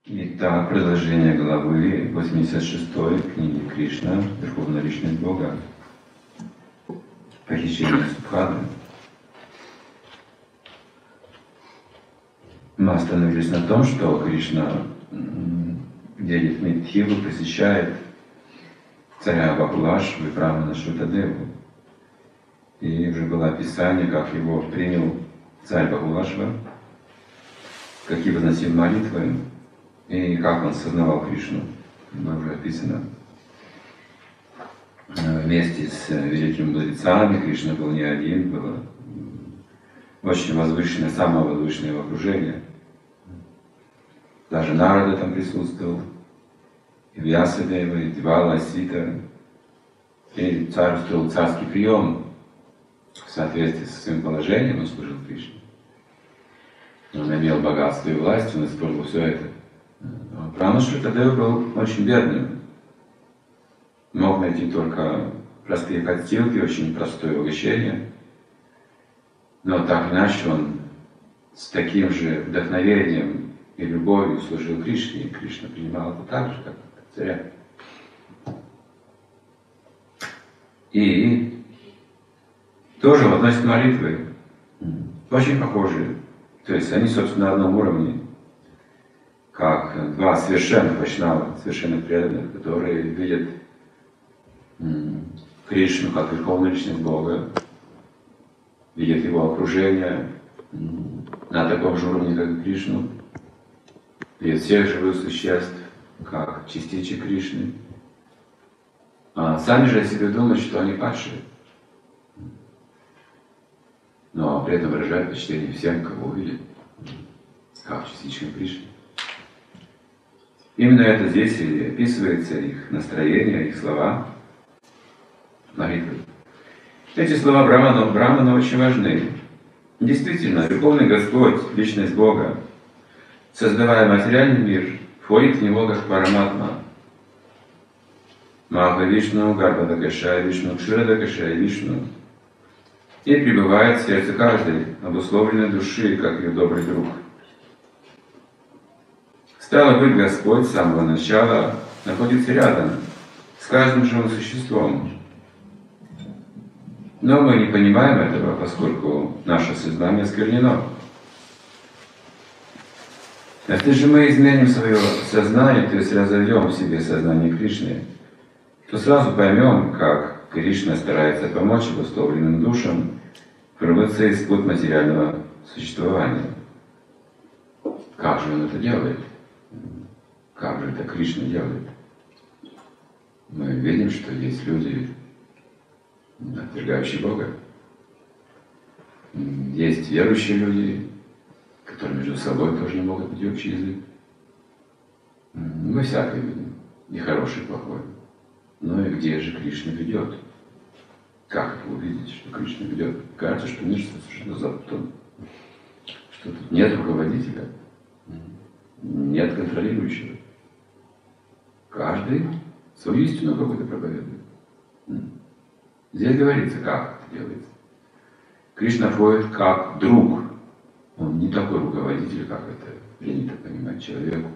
Итак, продолжение главы 86 книги Кришна, Верховная Личность Бога, похищение Субхады. Мы остановились на том, что Кришна едет в Митхилу, посещает царя Бакулашву и Брамана Шрутадеву. И уже было описание, как его принял царь Бакулашва, какие возносил молитвы, и как он сознавал Кришну. Это уже описано. Вместе с великими мудрецами Кришна был не один, было очень возвышенное, самое возвышенное его окружение. Даже Нарада там присутствовал, и Вьясадева, и Девала, Асита. И царь устроил царский прием в соответствии со своим положением, он служил Кришне. Он имел богатство и власть, он использовал все это. Брамана Шрутадева был очень бедным. Мог найти только простые подстилки, очень простое угощение. Но так иначе он с таким же вдохновением и любовью служил Кришне, и Кришна принимал это так же, как царя. И тоже относят молитвы, очень похожие. То есть они, собственно, на одном уровне, как два совершенных вайшнава, совершенных преданных, которые видят Кришну как Верховную Личность Бога, видят его окружение на таком же уровне, как и Кришну, видят всех живых существ, как частичек Кришны, а сами же о себе думают, что они падшие, но при этом выражают почтение всем, кого увидят, как частичкам Кришны. Именно это здесь и описывается их настроение, их слова, молитвы. Эти слова Брамана очень важны. Действительно, Верховный Господь, Личность Бога, создавая материальный мир, входит в него как Параматма. Маха Вишну, Гарбадакаша Вишну, Кширадакаша Вишну. И пребывает в сердце каждой обусловленной души, как ее добрый друг. Стало быть, Господь с самого начала находится рядом с каждым живым существом. Но мы не понимаем этого, поскольку наше сознание осквернено. Если же мы изменим свое сознание, то есть разовьем в себе сознание Кришны, то сразу поймем, как Кришна старается помочь обусловленным душам вырваться из пут материального существования. Как же он это делает? Как же это Кришна делает? Мы видим, что есть люди, отвергающие Бога. Есть верующие люди, которые между собой тоже не могут найти общий язык. Мы всякое видим, и хорошее, и плохое. Но и где же Кришна ведет? Как это увидеть, что Кришна ведет? Кажется, что мир совершенно запутан, что тут нет руководителя, нет контролирующего. Каждый свою истину какую-то проповедует. Здесь говорится, как это делается. Кришна входит как друг. Он не такой руководитель, как это принято понимать человеку.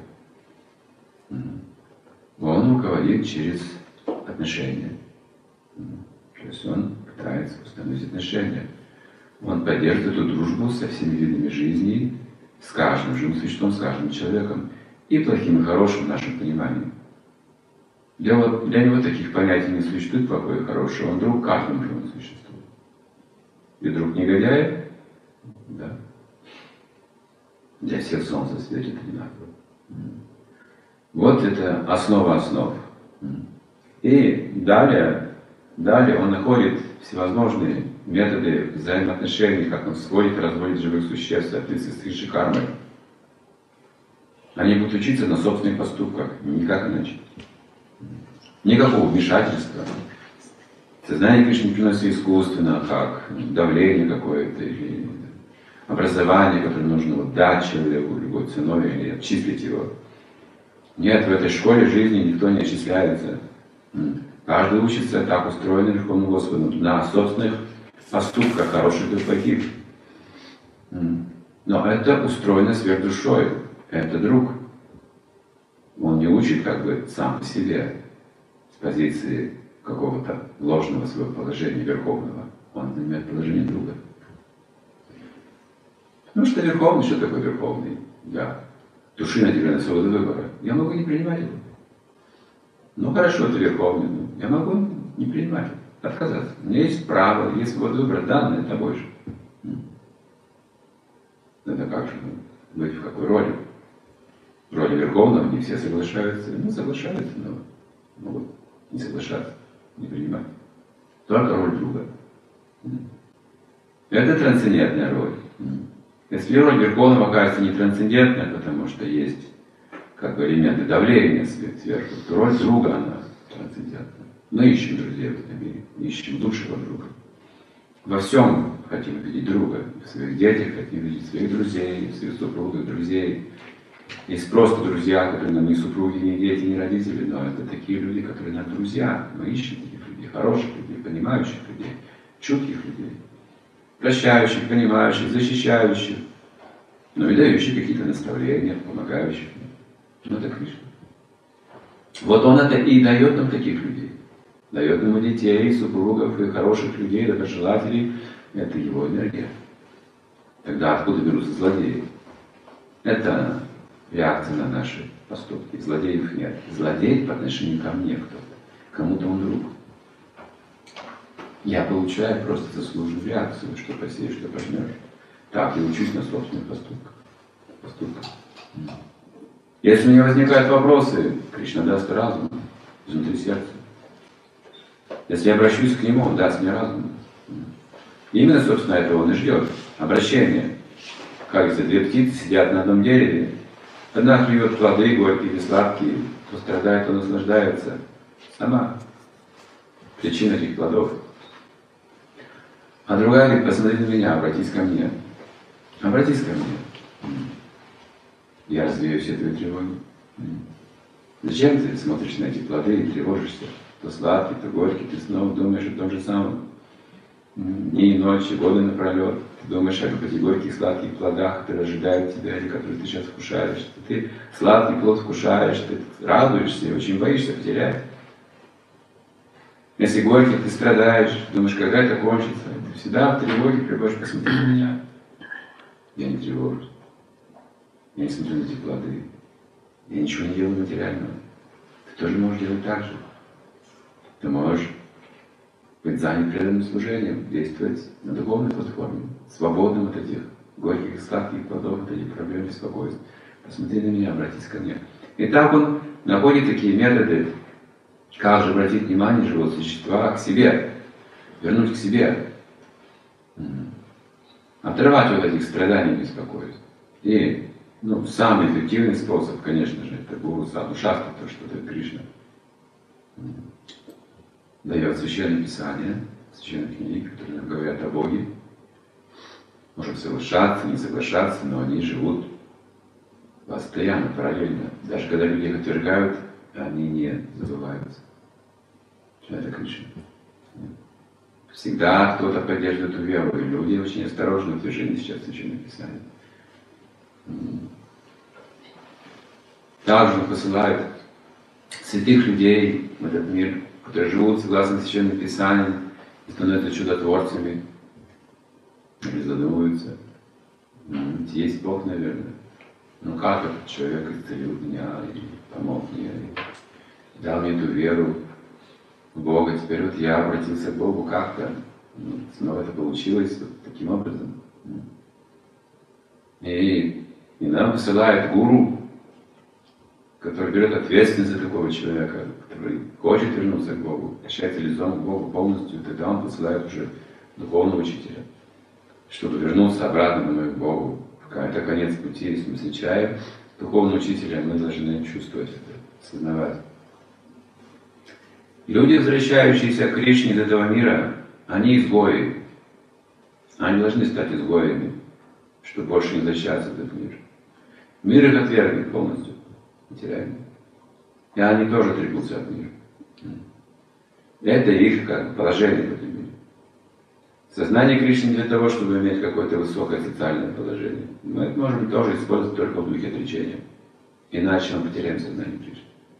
Он руководит через отношения. То есть он пытается установить отношения. Он поддерживает эту дружбу со всеми видами жизни, с каждым живым существом, с каждым человеком, и плохим, и хорошим в нашем понимании. Для него таких понятий не существует, плохое и хорошее. Он друг каждому живому существу. И друг негодяя, да. Для всех солнце светит одинаково. Вот это основа основ. И далее он находит всевозможные методы взаимоотношений, как он сводит и разводит живых существ в соответствии с их кармой. Они будут учиться на собственных поступках, никак иначе. Никакого вмешательства. Сознание Кришны не приносит искусственно, как давление какое-то или образование, которое нужно вот дать человеку любой ценой или отчислить его. Нет, в этой школе жизни никто не отчисляется. Каждый учится так устроенным Верховным Господом, на собственных поступках, хороших и плохих. Но это устроено сверхдушой. Это друг. учит как бы сам по себе, с позиции какого-то ложного своего положения верховного. Он занимает положение друга. Потому что верховный, что такое верховный? Я души наделена свободу выбора. Я могу не принимать его. Ну хорошо, это верховный. Но я могу не принимать, отказаться. У меня есть право, есть свобода выбора, данное тобой же. Это как же быть в какой роли? В роли верховного не все соглашаются. Ну, соглашаются, но могут не соглашаться, не принимать. Только роль друга. Это трансцендентная роль. Если роль верховного кажется не трансцендентной, потому что есть как бы элементы давления сверху, то роль друга, она трансцендентна. Мы ищем друзей в этом мире, ищем лучшего друга. Во всем хотим видеть друга. В своих детях хотим видеть своих друзей, своих супругов, друзей. Есть просто друзья, которые нам не супруги, не дети, не родители, но это такие люди, которые нам друзья. Мы ищем таких людей, хороших людей, понимающих людей, чутких людей, прощающих, понимающих, защищающих, но и дающих какие-то наставления, помогающих. Ну это Кришна. Вот он это и дает нам таких людей. Дает нам и детей, и супругов, и хороших людей, доброжелателей. Это его энергия. Тогда откуда берутся злодеи? Это реакция на наши поступки. Злодеев нет. Злодей по отношению ко мне кто-то. Кому-то он друг. Я получаю просто заслуженную реакцию, что посеешь, что пожнешь. Так, я учусь на собственных поступках. Если у меня возникают вопросы, Кришна даст разум изнутри сердца. Если я обращусь к нему, он даст мне разум. И именно, собственно, этого он и ждет. Обращение. Как если две птицы сидят на одном дереве, одна клюет плоды горькие или сладкие, кто страдает, он наслаждается. Сама причина этих плодов. А другая говорит, посмотри на меня, обратись ко мне. Обратись ко мне. Я развею все твои тревоги. Зачем ты смотришь на эти плоды и тревожишься? То сладкий, то горький, ты снова думаешь о том же самом. Дни и ночи, годы напролет. Ты думаешь о этих горьких, сладких плодах, которые ожидают тебя, или которые ты сейчас вкушаешь. Ты сладкий плод вкушаешь, ты радуешься и очень боишься потерять. Если горький, ты страдаешь, думаешь, когда это кончится. Ты всегда в тревоге приходишь, посмотри на меня. Я не тревожусь. Я не смотрю на эти плоды. Я ничего не делаю материального. Ты тоже можешь делать так же. Ты можешь быть занят преданным служением, действовать на духовной платформе, свободным от этих горьких и сладких плодов, от этих проблем, беспокойств. Посмотри на меня, обратись ко мне. И так он находит такие методы, как же обратить внимание живого существа к себе, вернуть к себе, оторвать от этих страданий и беспокойств. И самый эффективный способ, конечно же, это Гуру Саду Шастра, то, что дает Кришна. Дает священное писание, священные книги, которые нам говорят о Боге. Можем соглашаться, не соглашаться, но они живут постоянно, параллельно. Даже когда люди их отвергают, они не забываются. Это Кришна. Всегда кто-то поддерживает эту веру, и люди очень осторожны в движении сейчас священных писаний. Также он посылает святых людей в этот мир, которые живут согласно священным писаниям и становятся чудотворцами, или задумываются. Есть Бог, наверное. Как этот человек исцелил меня, и помог мне, и дал мне эту веру в Бога. Теперь вот я обратился к Богу как-то. Снова это получилось вот таким образом. И нам посылает гуру, который берет ответственность за такого человека, который хочет вернуться к Богу, ощущается лицом к Богу полностью, тогда он посылает уже духовного учителя, чтобы вернуться обратно домой к Богу. Это конец пути, если мы встречаем духовного учителя, мы должны чувствовать это, осознавать. Люди, возвращающиеся к Кришне из этого мира, они изгои. Они должны стать изгоями, чтобы больше не возвращаться в этот мир. Мир их отвергнет полностью, материально. И они тоже отрекутся от мира. Это их положение в этом мире. Сознание Кришны для того, чтобы иметь какое-то высокое социальное положение. Мы это можем тоже использовать только в духе отречения. Иначе мы потеряем сознание Кришны.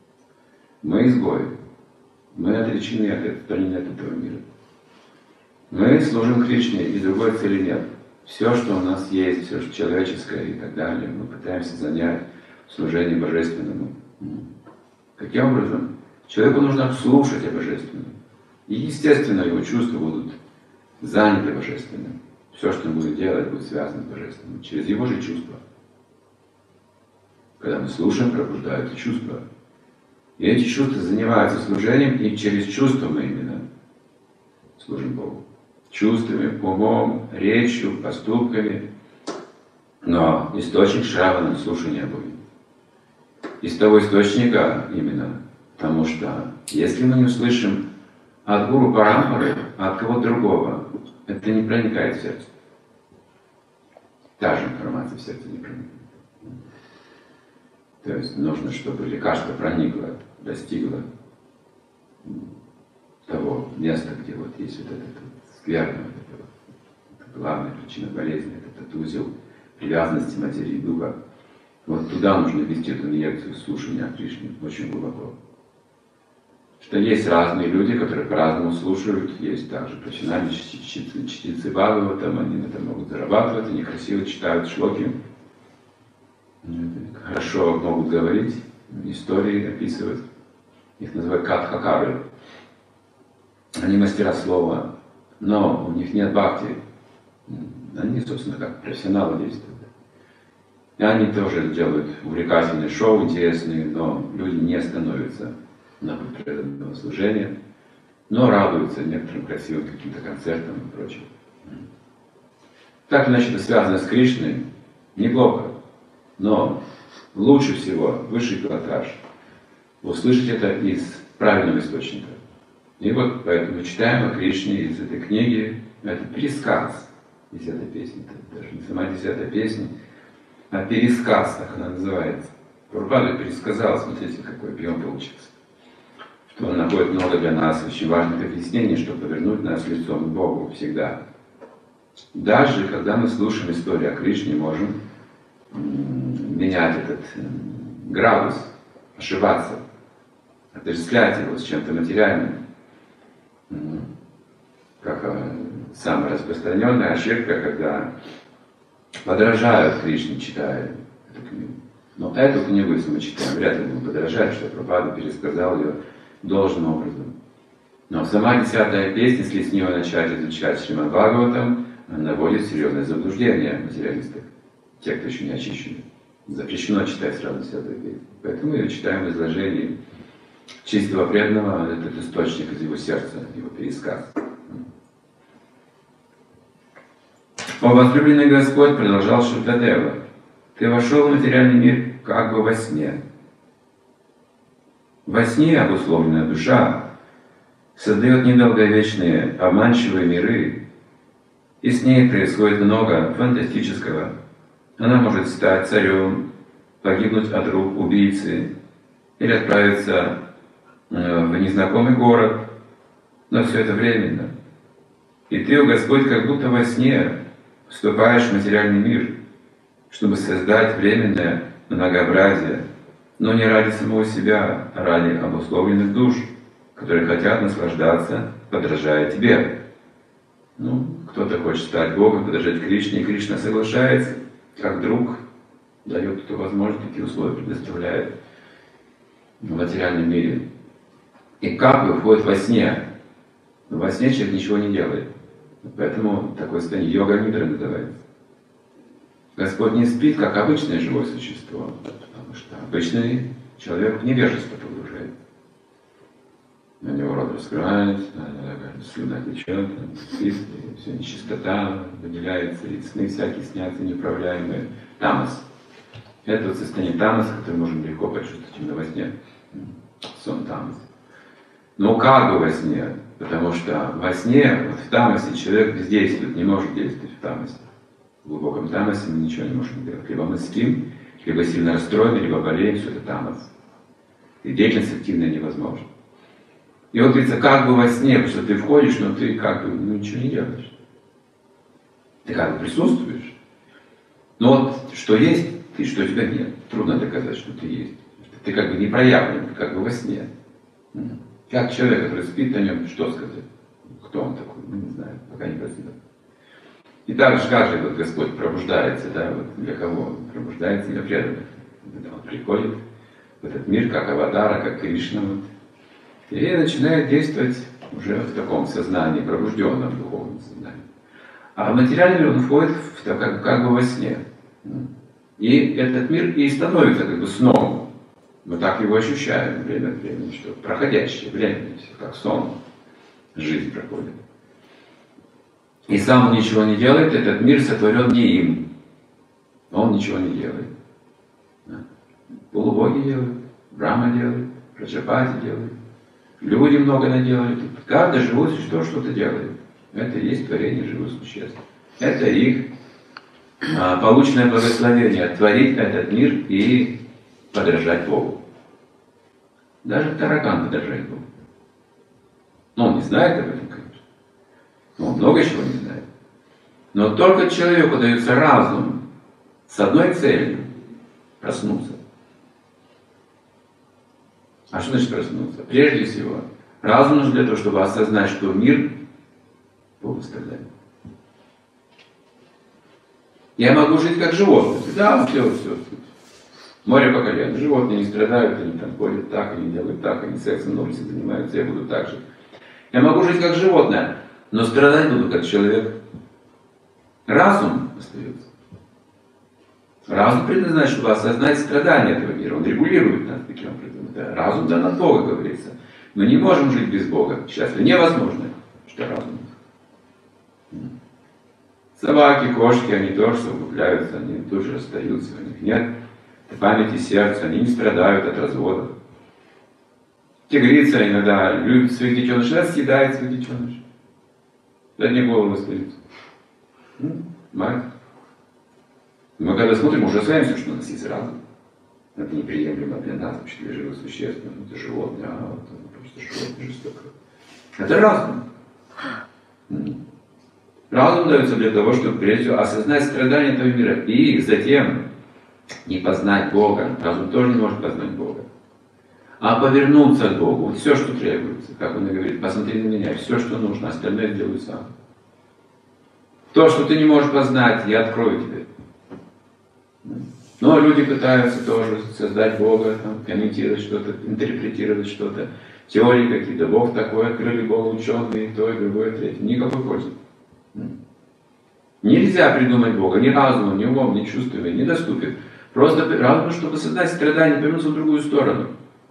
Мы изгои. Мы отречены от этого мира. Мы служим Кришне, и другой цели нет. Все, что у нас есть, все, что человеческое и так далее, мы пытаемся занять в служении Божественному. Каким образом? Человеку нужно слушать о Божественном. И, естественно, его чувства будут заняты Божественным. Все, что он будет делать, будет связано с Божественным. Через его же чувства. Когда мы слушаем, пробуждаются чувства. И эти чувства занимаются служением, и через чувства мы именно служим Богу. Чувствами, умом, речью, поступками. Но источник Шравана — слушания Бога. Из того источника именно, потому что если мы не услышим от Гуру Парампары, а от кого-то другого, это не проникает в сердце. Та же информация в сердце не проникает. То есть нужно, чтобы лекарство проникло, достигло того места, где вот есть вот этот скверно, это главная причина болезни, этот узел привязанности материи и духа. Вот туда нужно ввести эту инъекцию слушания о Кришне очень глубоко. Что есть разные люди, которые по-разному слушают, есть также профессиональные чтецы Бхагаватам, они на это могут зарабатывать, они красиво читают шлоки, хорошо могут говорить, истории описывать, их называют катхакары. Они мастера слова, но у них нет бхакти, они, собственно, как профессионалы действуют. И они тоже делают увлекательные шоу, интересные, но люди не становятся на путь преданного служения, но радуются некоторым красивым каким-то концертам и прочим. Так или иначе, это связано с Кришной, неплохо, но лучше всего, высший пилотаж, услышать это из правильного источника. И вот поэтому читаем о Кришне из этой книги, это пересказ 10-й песни, это даже не сама 10-я песня, а пересказ, так она называется. Прабхупада пересказал, смотрите, какой объем получился. Что он находит много для нас очень важных объяснений, чтобы повернуть нас лицом к Богу всегда. Даже когда мы слушаем историю о Кришне, можем менять этот градус, ошибаться, отождествлять его с чем-то материальным. Как самая распространенная ошибка, когда подражают Кришне, читая эту книгу. Но эту книгу, если мы читаем, вряд ли будем подражать, что Прабхупада пересказал ее должным образом. Но сама 10-я песня, если с нее начать изучать Шримад Бхагаватам, она наводит серьезное заблуждение материалистов, те, кто еще не очищены. Запрещено читать сразу 10-ю песню. Поэтому мы ее читаем в изложении чистого преданного, этот источник из его сердца, его пересказ. «О возлюбленный Господь, продолжал Шукадева, ты вошел в материальный мир как бы во сне. Во сне обусловленная душа создает недолговечные, обманчивые миры, и с ней происходит много фантастического. Она может стать царем, погибнуть от рук убийцы или отправиться в незнакомый город, но все это временно. И ты, о Господь, как будто во сне вступаешь в материальный мир, чтобы создать временное многообразие, но не ради самого себя, а ради обусловленных душ, которые хотят наслаждаться, подражая тебе. Кто-то хочет стать Богом, подражать Кришне, и Кришна соглашается, как друг, дает эту возможность, такие условия предоставляет в материальном мире. И как бы входит во сне. Но во сне человек ничего не делает. Поэтому такое состояние йога-нидра называется. Господь не спит, как обычное живое существо, потому что обычный человек в невежество погружает. На него рот раскрывается, слюна течет, спит, и все нечистота выделяется, и сны всякие снятся неуправляемые. Тамас. Это вот состояние тамаса, которое можно легко почувствовать именно во сне. Сон тамас. Но как бы во сне? Потому что во сне, вот в тамасе человек бездействует, не может действовать в тамасе. В глубоком тамасе мы ничего не можем делать. Либо мы спим, либо сильно расстроены, либо болеем, все это тамас. И деятельность активная невозможна. И вот говорится, как бы во сне, потому что ты входишь, но ты как бы ничего не делаешь. Ты как бы присутствуешь. Но вот что есть, и что тебя нет. Трудно доказать, что ты есть. Ты как бы не проявлен, ты как бы во сне. Как человек, который спит, о нем что сказать? Кто он такой? Мы не знаем, пока не проснулся. И так же, как же вот Господь пробуждается, да, вот для кого? Он пробуждается для преданных. Когда он приходит в этот мир, как Аватара, как Кришна, вот, и начинает действовать уже в таком сознании, пробужденном духовном сознании. А в материальный мир он входит как бы во сне. И этот мир и становится как бы сном. Мы так его ощущаем время от времени, что проходящее время, как сон, жизнь проходит. И сам он ничего не делает, этот мир сотворен не им. Он ничего не делает. Полубоги делают, Брахма делает, Праджапати делает. Люди много наделают. Каждое живое существо что-то делает. Это и есть творение живых существ. Это их полученное благословение творить этот мир и подражать Богу. Даже таракан подражает Богу. Но он не знает об этом, конечно. Он много чего не знает. Но только человеку дается разум с одной целью – проснуться. А что значит проснуться? Прежде всего, разум нужен для того, чтобы осознать, что мир полустрадает. Я могу жить как животное. Да, все. Море по колено. Животные не страдают, они там ходят так, они делают так, они сексом на улице занимаются, я буду так же. Я могу жить как животное, но страдать буду как человек. Разум остается. Разум предназначен, чтобы осознать страдания этого мира. Он регулирует нас таким образом. Это разум дан от Бога, говорится. Мы не можем жить без Бога. Счастье невозможно, что разум. Собаки, кошки, они тоже совокупляются, они тут же расстаются, у них нет памяти сердца, они не страдают от разводов. Тигрица иногда любит своих детенышей, она съедает своих детенышей. Задние головы остаются. Мать. Мы когда смотрим, ужасаемся, что у нас есть разум. Это неприемлемо для нас, вообще для живых существ. Это животное, вот, просто животное жестокое. Это разум. Разум дается для того, чтобы прежде всего осознать страдания этого мира. И затем не познать Бога. Разум тоже не может познать Бога. А повернуться к Богу. Вот все, что требуется. Как он и говорит, посмотри на меня, все, что нужно, остальное сделаю сам. То, что ты не можешь познать, я открою тебе. Но люди пытаются тоже создать Бога, там, комментировать что-то, интерпретировать что-то. Теории какие-то. Бог такой, открыли Бога ученые, и то, и другое, и третье. Никакой пользы. Нельзя придумать Бога ни разумом, ни умом, ни чувствами, недоступен. Просто разум, чтобы создать страдания, повернуться в другую сторону.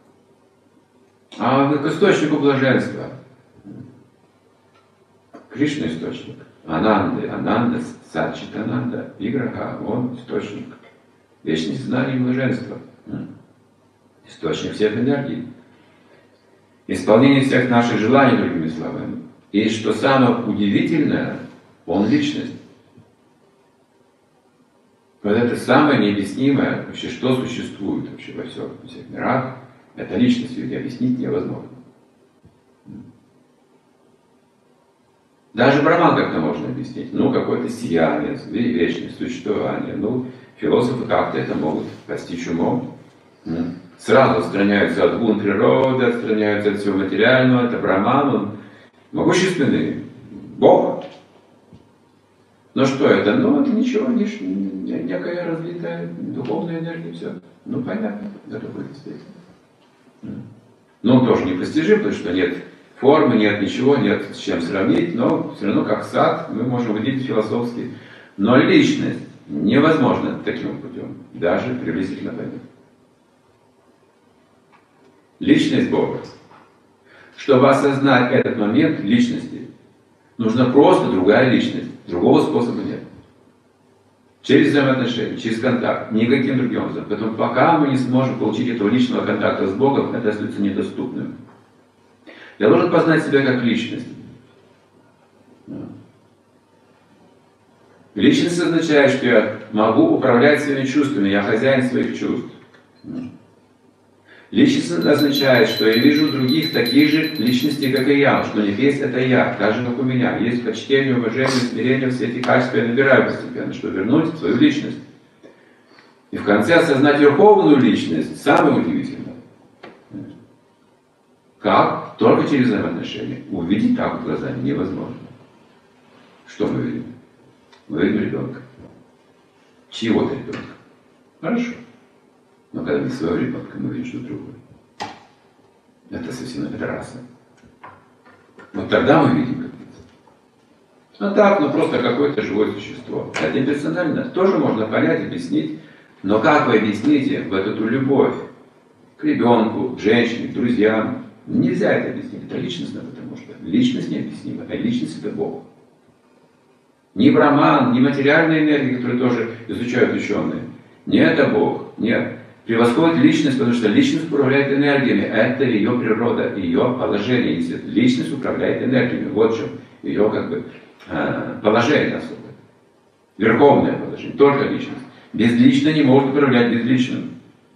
А к источнику блаженства. Кришна источник. Ананда, Сачитананда, Виграха, он источник. Вечность знаний и блаженства. Источник всех энергий. Исполнение всех наших желаний, другими словами. И что самое удивительное, он личность. Вот это самое необъяснимое, вообще, что существует вообще во всех мирах, это личность, ее объяснить невозможно. Даже Брахман как-то можно объяснить. Ну, какое-то сияние, вечное существование. Ну, философы как-то это могут постичь умом. Сразу отстраняются от гун природы, отстраняются от всего материального. Это Брахман, он могущественный Бог. Но что это? Ну, это ничего, некая развитая духовная энергия, все. Ну, понятно, это будет действительно. Ну, тоже непостижим, потому что нет формы, нет ничего, нет с чем сравнить, но все равно как сад мы можем выделить философски. Но личность невозможно таким путем, даже приблизительно понять. Личность Бога. Чтобы осознать этот момент личности, нужна просто другая личность. Другого способа нет. Через взаимоотношения, через контакт, никаким другим образом. Поэтому пока мы не сможем получить этого личного контакта с Богом, это остается недоступным. Я должен познать себя как личность. Личность означает, что я могу управлять своими чувствами, я хозяин своих чувств. Личность означает, что я вижу других таких же личностей, как и я, что у них есть это я, так же, как у меня. Есть почтение, уважение, смирение, все эти качества я набираю постепенно, чтобы вернуть свою личность. И в конце осознать верховную личность, самое удивительное. Как? Только через взаимоотношения. Увидеть так вот глазами невозможно. Что мы видим? Мы видим ребенка. Чьего-то ребенка. Хорошо. Но когда не своего ребенка, мы видим что-то другое. Это совсем это разное. Вот тогда мы видим как-то. А так, ну просто какое-то живое существо. Это персонально тоже можно понять, объяснить. Но как вы объясните вот эту любовь к ребенку, к женщине, к друзьям? Нельзя это объяснить. Это личностно, потому что личность необъяснима. А личность это Бог. Ни Брахман, ни материальные энергии, которые тоже изучают ученые. Не это Бог. Нет. Превосходит личность, потому что личность управляет энергиями. Это ее природа, ее положение. Если личность управляет энергиями. Вот в чем ее как бы положение особое. Верховное положение. Только личность. Безлично не может управлять безличным.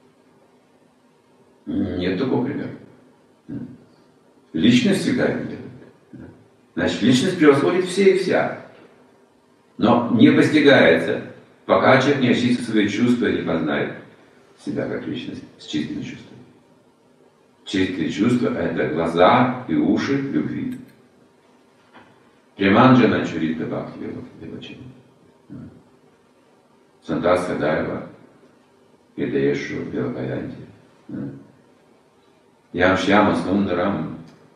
Нет такого примера. Личность всегда это делает. Значит, личность превосходит все и вся. Но не постигается, пока человек не очистит свои чувства и не познает себя как личность с чистыми чувствами. Чистые чувства – это глаза и уши любви. Преманджана Чурита Бхакти Вилачини. Сантас Садаева Идаешу Белокаянти. Ям Шьяма Сундарам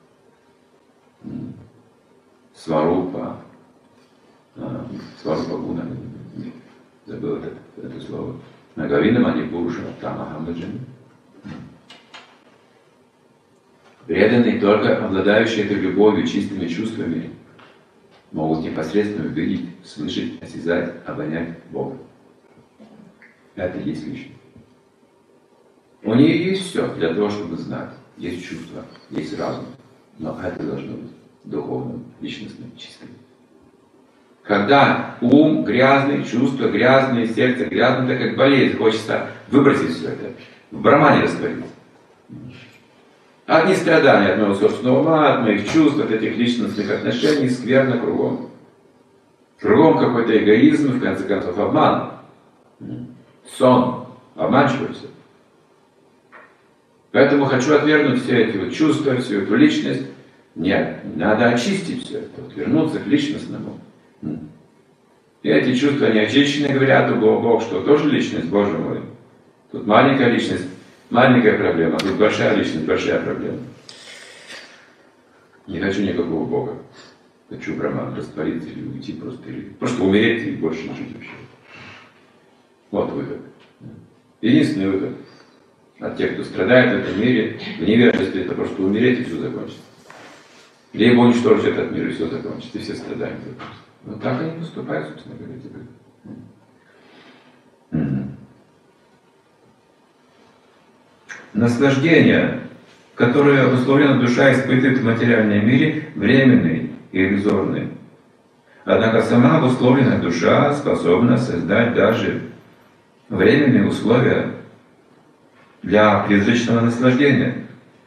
Сварупа. Сварупа Гуна. Забыл это слово. Нагавина Манипуруша Тамахамбаджани. Преданные, только обладающие этой любовью, чистыми чувствами, могут непосредственно увидеть, слышать, осязать, обонять Бога. Это и есть личность. У нее есть все для того, чтобы знать. Есть чувства, есть разум. Но это должно быть духовным, личностным, чистым. Когда ум грязный, чувства грязные, сердце грязное, так как болезнь, хочется выбросить все это, в Брахмане раствориться. Одни страдания от моего собственного ума, от моих чувств, от этих личностных отношений, скверно кругом. Кругом какой-то эгоизм, в конце концов обман. Сон, обманчиво все. Поэтому хочу отвергнуть все эти вот чувства, всю эту личность. Нет, надо очистить все это, вот, вернуться к личностному. И эти чувства неочищенные говорят, Бог, что тоже личность, Боже мой. Тут маленькая личность, маленькая проблема, тут большая личность, большая проблема. Не хочу никакого Бога. Хочу Брахман, раствориться или уйти просто, или просто умереть и больше не жить вообще. Вот выход. Единственный выход от тех, кто страдает в этом мире, в невежестве, это просто умереть и все закончится. Либо уничтожить этот мир и все закончится, и все страдания закончатся. Вот так они поступают, собственно говоря, теперь. Наслаждение, которое обусловлено душа испытывает в материальном мире, временный и иллюзорный. Однако сама обусловленная душа способна создать даже временные условия для призрачного наслаждения.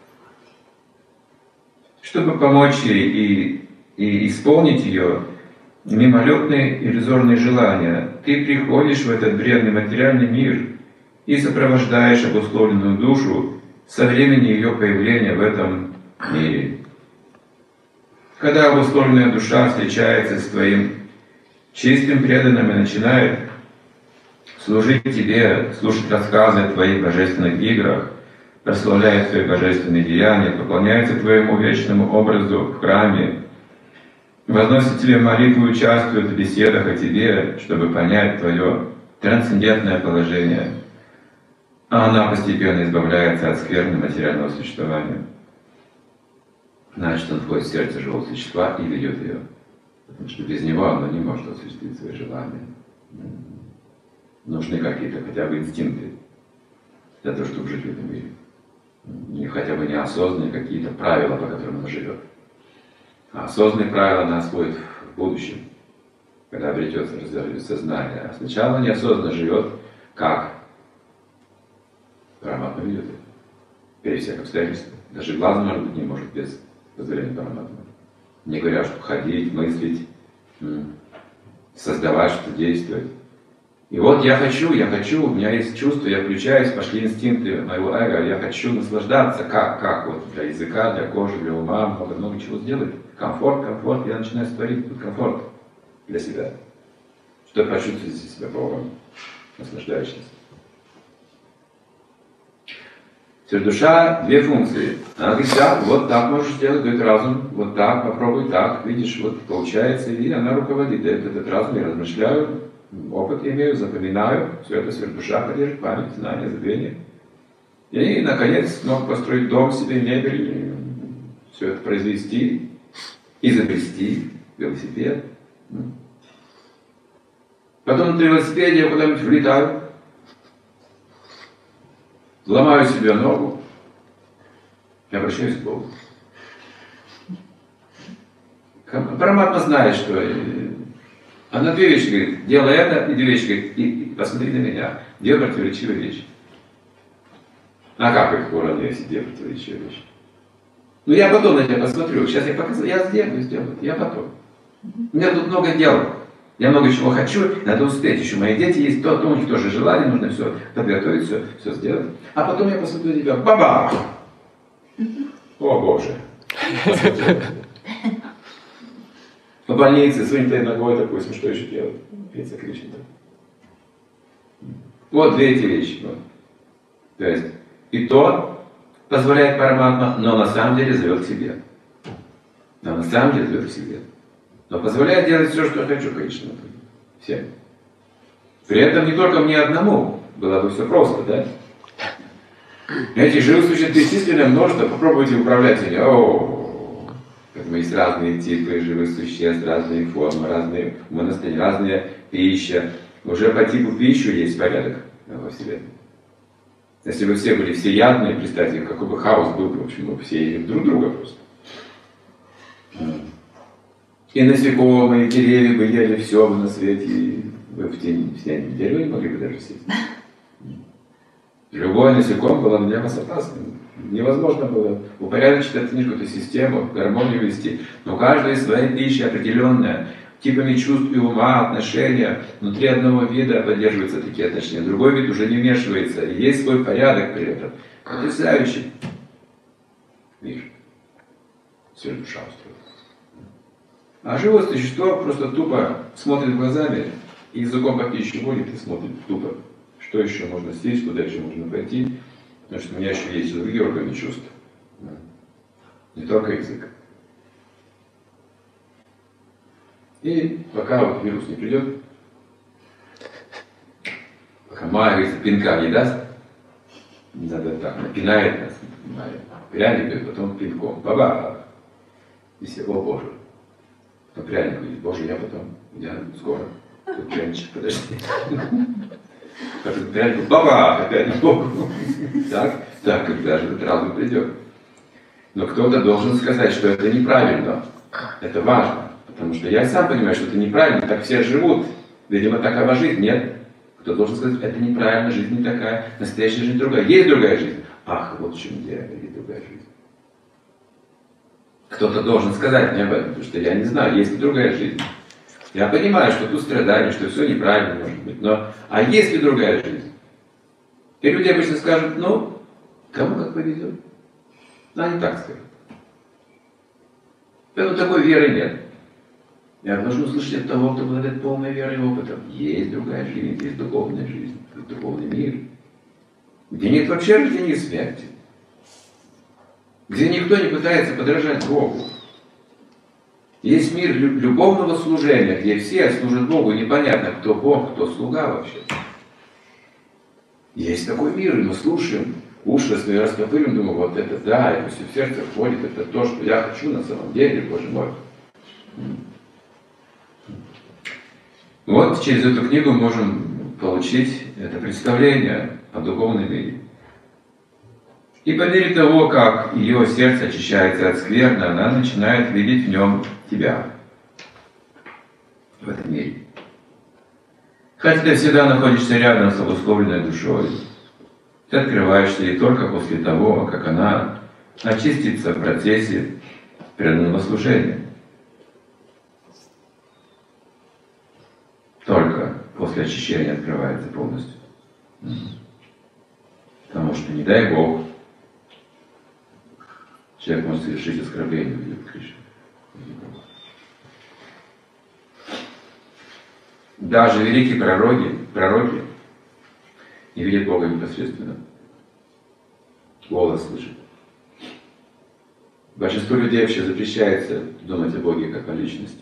Чтобы помочь ей и исполнить ее мимолетные иллюзорные желания, ты приходишь в этот бренный материальный мир и сопровождаешь обусловленную душу со времени ее появления в этом мире. Когда обусловленная душа встречается с твоим чистым преданным и начинает служить тебе, слушать рассказы о твоих божественных играх, прославляет твои божественные деяния, поклоняется твоему вечному образу в храме, возносит тебе молитву и участвует в беседах о тебе, чтобы понять твое трансцендентное положение, а она постепенно избавляется от скверны материального существования. Значит, он входит в сердце живого существа и ведет ее. Потому что без него оно не может осуществить свои желания. Нужны какие-то хотя бы инстинкты для того, чтобы жить в этом мире. И хотя бы неосознанные какие-то правила, по которым она живет. А осознанные правила она освоит в будущем, когда обретется сознание. А сначала неосознанно живет, как Параматма ведет ее. Перед всех обстоятельств. Даже глаз, может быть, не может без позволения Параматмы. Не говоря, что ходить, мыслить, создавать, что действовать. И вот я хочу, у меня есть чувство, я включаюсь, пошли инстинкты моего эго, я хочу наслаждаться, как вот для языка, для кожи, для ума, много чего сделать. Комфорт, я начинаю творить тут комфорт для себя, чтобы почувствовать себя Богом, наслаждающимся. Теперь душа, две функции. Она говорит, да, вот так можешь сделать, говорит разум, вот так, попробуй так, видишь, вот получается, и она руководит этот разум, я размышляю, опыт имею, запоминаю, все это сверхдуша поддержит, память, знание, забвение. И, наконец, смог построить дом себе, мебель, все это произвести, изобрести, велосипед. Потом на велосипеде я куда-нибудь влетаю, ломаю себе ногу и обращаюсь к Богу. Параматма знает, что она две вещи говорит, делай это, и две вещи говорит, и посмотри на меня, две противоречивые вещи. А как их уравнять, если две противоречивые вещи? Ну я потом на тебя посмотрю, сейчас я показал, я сделаю, я потом. У меня тут много дел. Я много чего хочу, надо успеть. Еще мои дети есть, то у них тоже желание, нужно все подготовить, все сделать. А потом я посмотрю на тебя, баба! О Боже! В больнице с вынутой ногой, допустим, что еще делать? Пицца кричит. Вот две эти вещи. Вот. То есть, и то позволяет Параматма, но на самом деле зовет к себе. Но позволяет делать все, что я хочу, конечно. Всем. При этом не только мне одному. Было бы все просто, да? Эти живых существ бесчисленное множество. Попробуйте управлять ими. Поэтому есть разные типы живых существ, разные формы, разные умонастроения, разная пища. Уже по типу пищи есть порядок во Вселенной. Если бы все были всеядные, представьте, какой бы хаос был, в общем, мы все ели друг друга просто. И насекомые, и деревья бы ели все на свете, и вы в тени дерева не могли бы даже сесть. Любое насекомое было для вас опасным. Невозможно было упорядочить эту эту систему, гармонию вести. Но у каждой своей пищи определенная, типами чувств и ума, отношения, внутри одного вида поддерживаются такие отношения, другой вид уже не вмешивается, и есть свой порядок при этом. Потрясающий мир. Все душа устроена. А живое существо просто тупо смотрит глазами и языком по пище водит и смотрит тупо, что еще можно съесть, куда еще можно пойти, потому что у меня еще есть другие органы чувств, не только язык. И пока вот вирус не придет, пока Майя, говорится, пинка не даст, надо так, напинает нас, пряник дает, потом пинком, баба, и все, о Боже. Но пряник говорит, Боже, я скоро. Тут пряничек, подожди. Пряник, баба, опять Богу. Так, когда же этот разум придет. Но кто-то должен сказать, что это неправильно. Это важно. Потому что я сам понимаю, что это неправильно, так все живут. Видимо, такова жизнь. Нет. Кто должен сказать, это неправильно, жизнь не такая, настоящая жизнь другая. Есть другая жизнь. Ах, вот в чем дело, есть другая жизнь. Кто-то должен сказать мне об этом, потому что я не знаю, есть ли другая жизнь. Я понимаю, что тут страдания, что все неправильно может быть, но а есть ли другая жизнь? И люди обычно скажут, ну, кому как повезет. Ну, они так скажут. Поэтому такой веры нет. Я должен услышать от того, кто обладает полной верой и опытом. Есть другая жизнь, есть духовная жизнь, есть духовный мир, где нет вообще рождения и смерти. Где никто не пытается подражать Богу. Есть мир любовного служения, где все служат Богу, непонятно, кто Бог, кто слуга вообще. Есть такой мир, и мы слушаем, уши свои растопырим, думаю, вот это да, это все в сердце входит, это то, что я хочу на самом деле, Боже мой. Вот через эту книгу можем получить это представление о духовном мире. И по мере того, как ее сердце очищается от скверны, она начинает видеть в нем тебя, в этом мире. Хотя ты всегда находишься рядом с обусловленной душой, ты открываешься ей только после того, как она очистится в процессе преданного служения. Только после после очищения открывается полностью. Потому что, не дай Бог, человек может совершить оскорбление в виде Кришны. Даже великие пророки не видят Бога непосредственно. Голос слышит. Большинству людей вообще запрещается думать о Боге как о личности.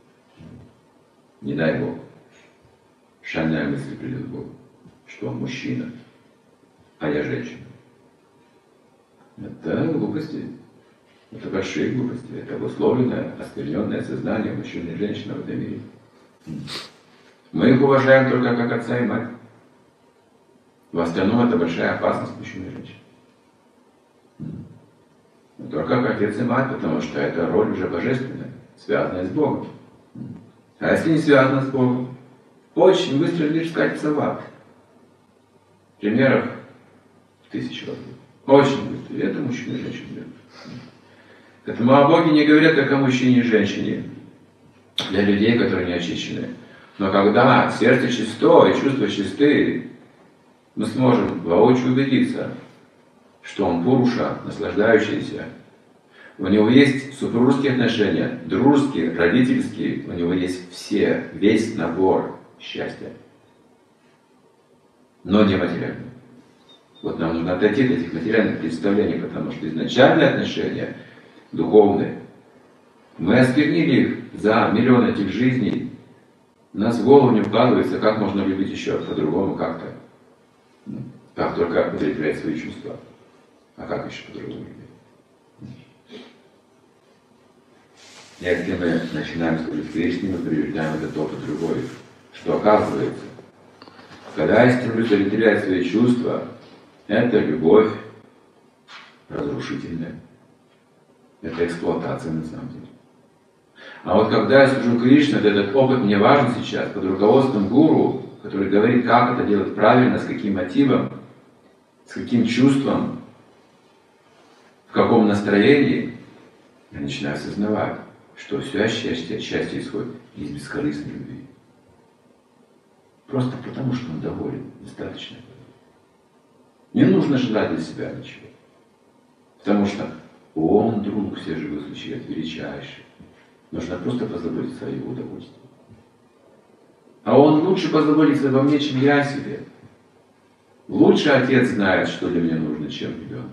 Не дай Бог. Шальная мысль придет к Богу, что он мужчина, а я женщина. Это глупости. Это большие глупости. Это обусловленное, оскверненное сознание мужчины и женщины в этом мире. Мы их уважаем только как отца и мать. В остальном это большая опасность мужчины и женщины. Только как отец и мать, потому что это роль уже божественная, связанная с Богом. А если не связана с Богом, очень быстро лишь скатится в ад. Примеров 1000 раз. Очень быстро. И это мужчина и женщина делают. Поэтому о Боге не говорят как о мужчине и женщине. Для людей, которые не очищены. Но когда сердце чисто и чувства чисты, мы сможем воочию убедиться, что он Пуруша, наслаждающийся. У него есть супружеские отношения, дружеские, родительские. У него есть весь набор счастья. Но не материальный. Вот нам нужно отойти от этих материальных представлений, потому что изначальные отношения духовные, мы осквернили их за миллион этих жизней. У нас в голову не укладывается, как можно любить еще по-другому как-то. Как только удовлетворять свои чувства. А как еще по-другому любить? Если мы начинаем служить Кришне, мы приобретаем этот опыт другой. Что оказывается, когда я стремлюсь удовлетворять свои чувства, это любовь разрушительная. Это эксплуатация на самом деле. А вот когда я служу Кришне, этот опыт мне важен сейчас, под руководством гуру, который говорит, как это делать правильно, с каким мотивом, с каким чувством, в каком настроении, я начинаю осознавать, что все счастье исходит из бескорыстной любви. Просто потому, что он доволен, достаточно. Не нужно желать для себя ничего. Потому что он, друг всех живых существ, величайший. Нужно просто позаботиться о его удовольствии. А он лучше позаботится обо мне, чем я о себе. Лучше отец знает, что для меня нужно, чем ребенок.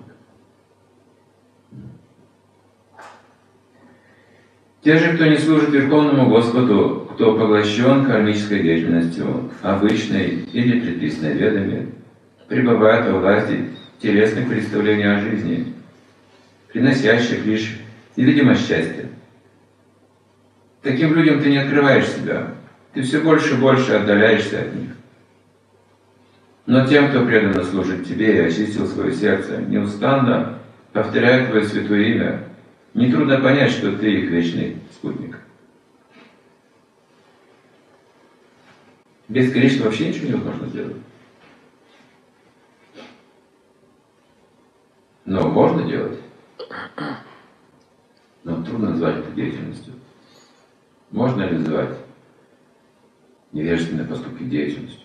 Те же, кто не служит Верховному Господу, кто поглощен кармической деятельностью, обычной или предписанной ведами, пребывают во власти телесных представлений о жизни, приносящих лишь невидимость счастья. Таким людям ты не открываешь себя, ты все больше и больше отдаляешься от них. Но тем, кто преданно служит тебе и очистил свое сердце, неустанно повторяет твое святое имя, нетрудно понять, что ты их вечный спутник. Без Кришны вообще ничего невозможно сделать. Но можно делать. Но трудно назвать это деятельностью. Можно ли называть невежественные поступки деятельностью?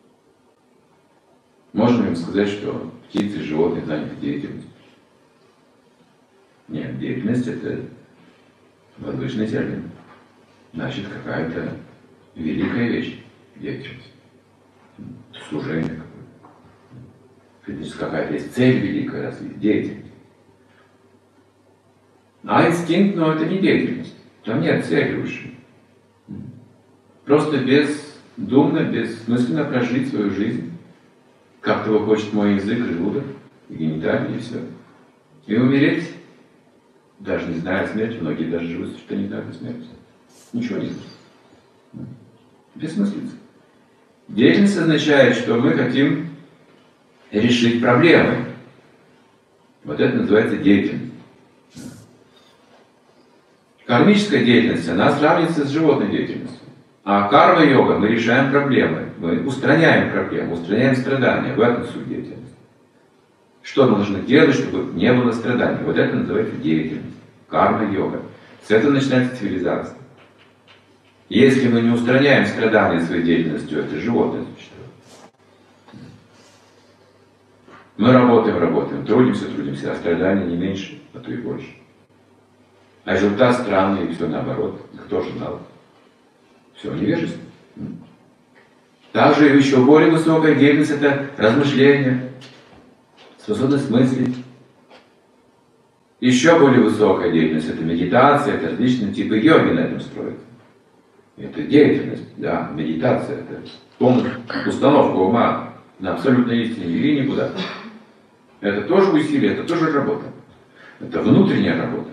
Можно ли сказать, что птицы, животные заняты деятельностью? Нет, деятельность — это возвышенный термин. Значит, какая-то великая вещь — деятельность. Служение какое-то. Какая-то есть цель великая, развитие, деятельность. А инстинкт, но это не деятельность. Там нет цели выше. Просто бездумно, бессмысленно прожить свою жизнь, как того хочет мой язык, желудок и гениталии, и все. И умереть, даже не зная смерти, многие даже живут, что не знают смерти. Ничего не знают. Бессмыслица. Деятельность означает, что мы хотим решить проблемы. Вот это называется деятельность. Кармическая деятельность, она сравнивается с животной деятельностью. А карма-йога, мы решаем проблемы, мы устраняем проблемы, устраняем страдания. В этом суть деятельности. Что мы должны делать, чтобы не было страданий? Вот это называется деятельность. Карма-йога. С этого начинается цивилизация. Если мы не устраняем страдания своей деятельностью, это животное существо. Мы работаем, трудимся, а страдания не меньше, а то и больше. А результат странный, и все наоборот. Кто же знал? Все невежество. Также еще более высокая деятельность — это размышление, способность мыслить. Еще более высокая деятельность — это медитация, это различные типы йоги на этом строятся. Это деятельность, да, медитация, это полная установка ума на абсолютной истине или никуда. Это тоже усилие, это тоже работа. Это внутренняя работа.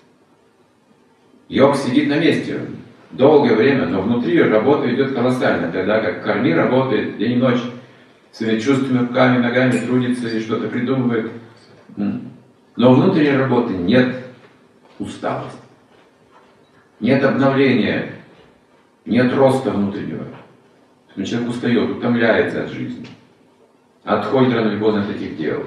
Йог сидит на месте долгое время, но внутри работа идет колоссально, тогда как карми работает день и ночь, своими чувствами, руками, ногами трудится и что-то придумывает. Но внутренней работы нет усталости, нет обновления, нет роста внутреннего. Человек устает, утомляется от жизни, отходит рано или поздно от таких дел.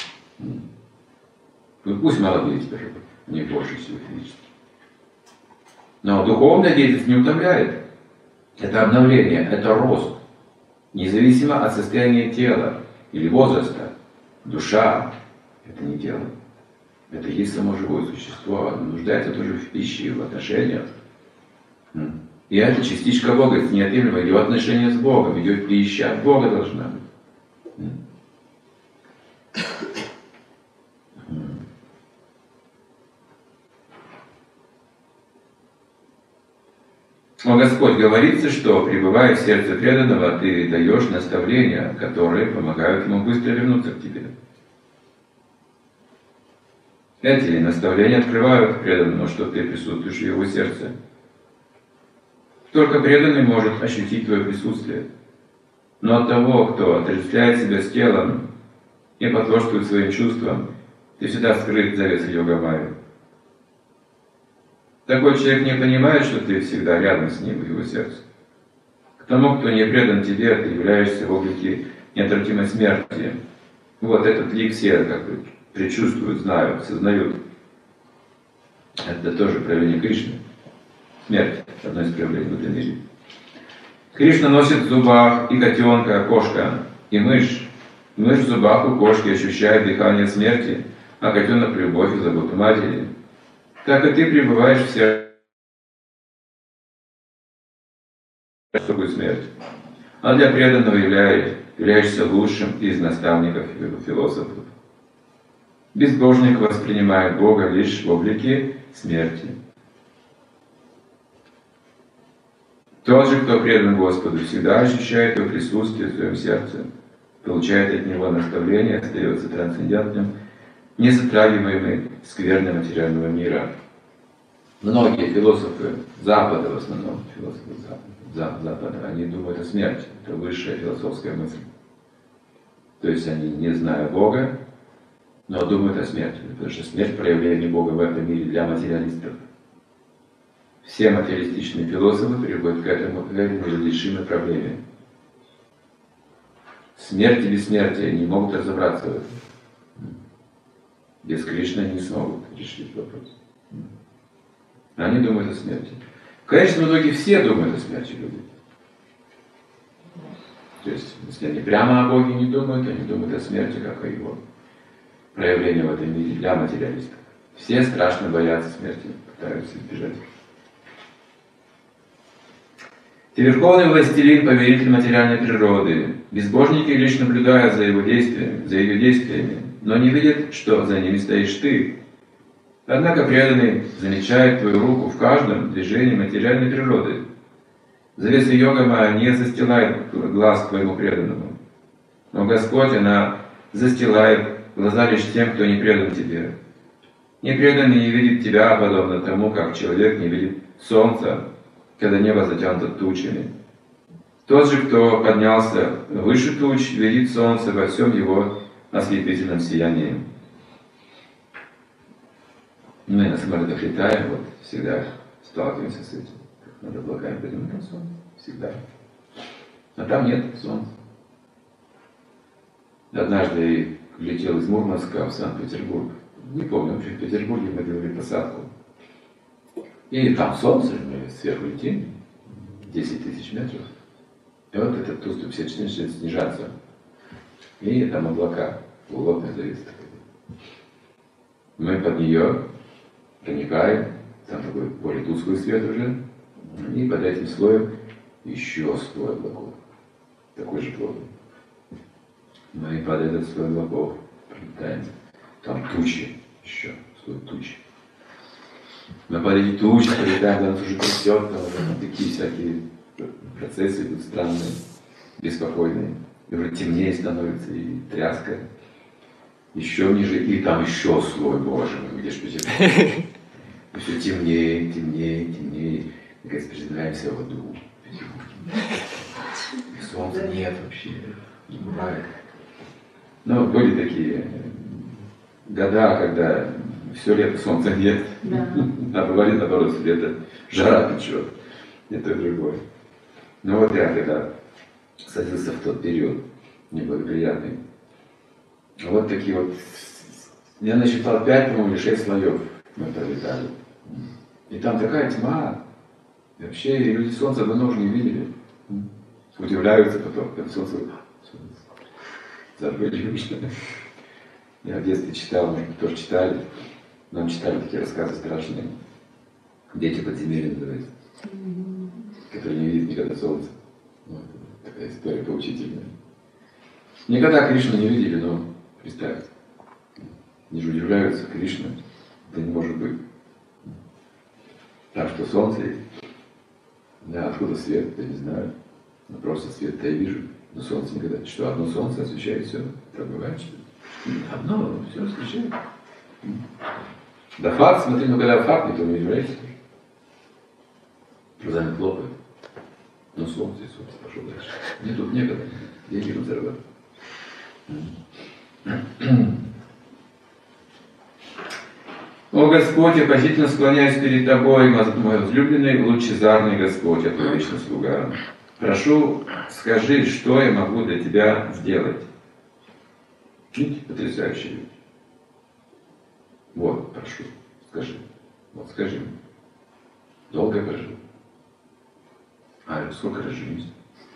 Ну пусть молодые теперь работают, не больше всего физически. Но духовная деятельность не утомляет. Это обновление, это рост. Независимо от состояния тела или возраста. Душа — это не тело. Это есть само живое существо. Оно нуждается тоже в пище, в отношениях. И это частичка Бога, это неотъемлемо. Ее отношение с Богом, ее пища от Бога должна быть. О Господь, говорится, что, пребывая в сердце преданного, Ты даешь наставления, которые помогают ему быстро вернуться к Тебе. Эти наставления открывают преданному, что Ты присутствуешь в его сердце. Только преданный может ощутить Твое присутствие. Но от того, кто отождествляет себя с телом и потворствует своим чувствам, Ты всегда скрыт завесой йога-майи. Такой человек не понимает, что ты всегда рядом с ним в его сердце. К тому, кто не предан тебе, ты являешься в облике неотвратимой смерти. Вот этот лик все как бы предчувствуют, знают, сознают. Это тоже проявление Кришны. Смерть — одно из проявлений в этом мире. Кришна носит в зубах и котенка, кошка, и мышь. Мышь в зубах у кошки ощущает дыхание смерти, а котенок — любовь и заботу матери. Так и ты пребываешь в сердце смерть. А для преданного являешься лучшим из наставников и философов. Безбожник воспринимает Бога лишь в облике смерти. Тот же, кто предан Господу, всегда ощущает Его присутствие в своем сердце, получает от Него наставление, остается трансцендентным, не затрагиваемый скверны материального мира. Многие философы Запада, в основном философы Запада, они думают о смерти. Это высшая философская мысль. То есть они, не зная Бога, но думают о смерти. Потому что смерть — проявление Бога в этом мире для материалистов. Все материалистичные философы приходят к этому неразрешимой проблеме. Смерть и бессмертие не могут разобраться в этом. Без Кришны они не смогут решить вопрос. Они думают о смерти. В конечном итоге все думают о смерти люди. То есть, если они прямо о Боге не думают, они думают о смерти, как о его проявлении в этом мире для материалистов. Все страшно боятся смерти, пытаются избежать. Ты верховный властелин, повелитель материальной природы. Безбожники лишь наблюдают за ее действиями, но не видят, что за ними стоишь ты. Однако преданный замечает твою руку в каждом движении материальной природы. Завеса йога-майя не застилает глаз твоему преданному. Но Господь, она застилает глаза лишь тем, кто не предан тебе. Непреданный не видит тебя, подобно тому, как человек не видит солнца, когда небо затянуто тучами. Тот же, кто поднялся выше туч, видит солнце во всем его ослепительном сиянии. Мы на самолетах летаем, вот всегда сталкиваемся с этим. Над облаками пойдем, там солнце, всегда. А там нет солнца. Однажды летел из Мурманска в Санкт-Петербург. Не помню, вообще в Петербурге мы делали посадку. И там солнце, мы сверху летим. 10 тысяч метров. И вот этот Ту-154 начинает снижаться. И там облака, плотная завеса такая. Мы под нее проникаем, там такой более тусклый свет уже, и под этим слоем еще слой облаков, такой же плотный. Мы под этот слой облаков пролетаем, там тучи еще, слой тучи. Мы под эти тучи пролетаем, там уже трясет, там такие всякие процессы идут странные, беспокойные. И уже темнее становится, и тряска. Еще ниже, и там еще слой, боже мой, где ж потемнее. И все темнее, темнее, темнее. Наконец приземляемся в аду. И солнца нет вообще, не бывает. Ну, были такие года, когда все лето солнца нет. Да. А бывали, наоборот, все лето жара печет. И то, и другое. Ну вот я когда садился в тот период неблагоприятный, вот такие вот, я насчитал 5, по-моему, или 6 слоев мы пролетали. И там такая тьма. И вообще люди солнца давно уже не видели. Удивляются потом, когда солнце забыли уже. Я в детстве читал, может быть, тоже читали. Нам читали такие рассказы страшные. Дети подземелья называются. Которые не видят никогда солнца. Вот, такая история поучительная. Никогда Кришну не видели, но представьте. Они же удивляются, Кришна, это не может быть. Так что солнце есть. Да, откуда свет, я не знаю. Но просто свет-то я вижу. Но солнце никогда. Что, одно солнце освещает все? Так бывает, что ли? Одно, все освещает. Да факт, смотри, ну когда факт, никто не удивляется. Глазами хлопает. Ну солнце, пошел дальше. Мне тут некогда. Деньги тут зарабатывать. О Господь, я почтительно склоняюсь перед Тобой, мой возлюбленный, лучезарный Господь, я Твой вечный слуга. Прошу, скажи, что я могу для Тебя сделать. Видите, потрясающие люди. Вот, прошу, скажи. Вот, скажи мне. Долго я прожил? А сколько разженюсь?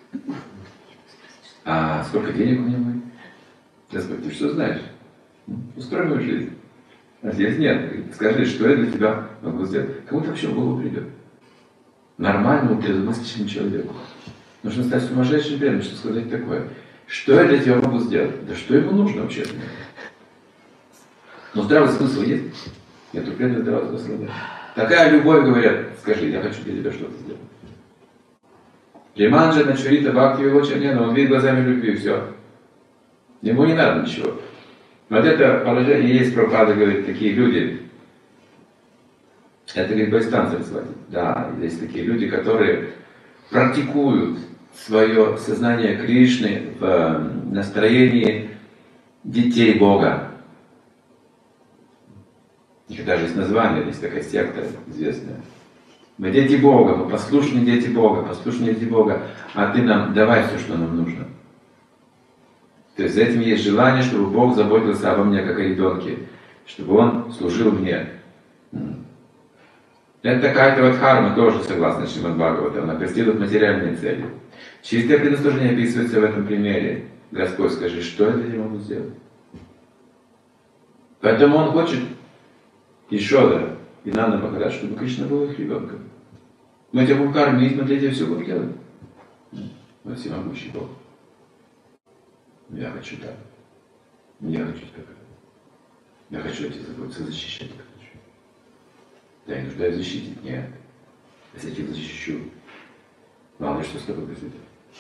А сколько денег у меня будет? Господь, ты что знаешь? Устрой мою жизнь. А здесь нет. Скажи, что я для тебя могу сделать. Кому-то вообще в голову придет. Нормальному, трезвомыслящему человеку. Нужно стать сумасшедшим преданным, чтобы сказать такое. Что я для тебя могу сделать? Да что ему нужно вообще? Но здравый смысл есть? Нет, у преданного здравого смысла нет. Такая любовь, говорят, скажи, я хочу для тебя что-то сделать. Приманджа Начурита Бхакти Вилочанена, он видит глазами любви, все. Ему не надо ничего. Вот это положение есть, Прабхупада говорит, такие люди, это, говорит, байстанцы звать. Да, есть такие люди, которые практикуют свое сознание Кришны в настроении детей Бога. У них даже есть название, есть такая секта известная. Мы дети Бога, мы послушные дети Бога, послушные дети Бога, а ты нам давай все, что нам нужно. То есть за этим есть желание, чтобы Бог заботился обо мне, как о ребенке, чтобы Он служил мне. Это такая-то вот харма тоже, согласно Шримад Бхагаватам, она преследует материальные цели. Чистое преднаслужение описывается в этом примере. Господь, скажи, что я для тебя могу сделать? Поэтому Он хочет Ишода и Нанда Махарадж, чтобы Кришна был их ребенком. Мы тебя будем кормить, мы для тебя все будем делать. Мы всемогущий Бог. Я хочу так. Я хочу так. Я хочу эти заботиться, защищать их хочу. Да, я нуждаюсь в защите. Нет. Если я тебя защищу, мало ли что с тобой произойдет.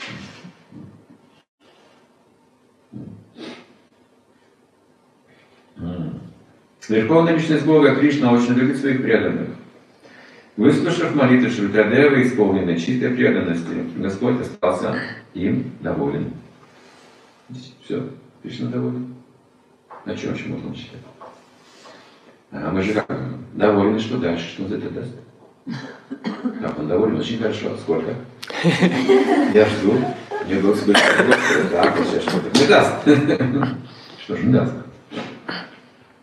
Верховная личность Бога Кришна очень любит своих преданных. Выслушав молитву Шритадевы, исполненной чистой преданности, Господь остался им доволен. Все, Кришна доволен. На чем еще можно читать? А мы же как? Довольны, что дальше? Что он за это даст? Как он доволен? Очень хорошо. Сколько? Я жду. Мне было сказать, так, вот сейчас что-то не даст. Что же не даст?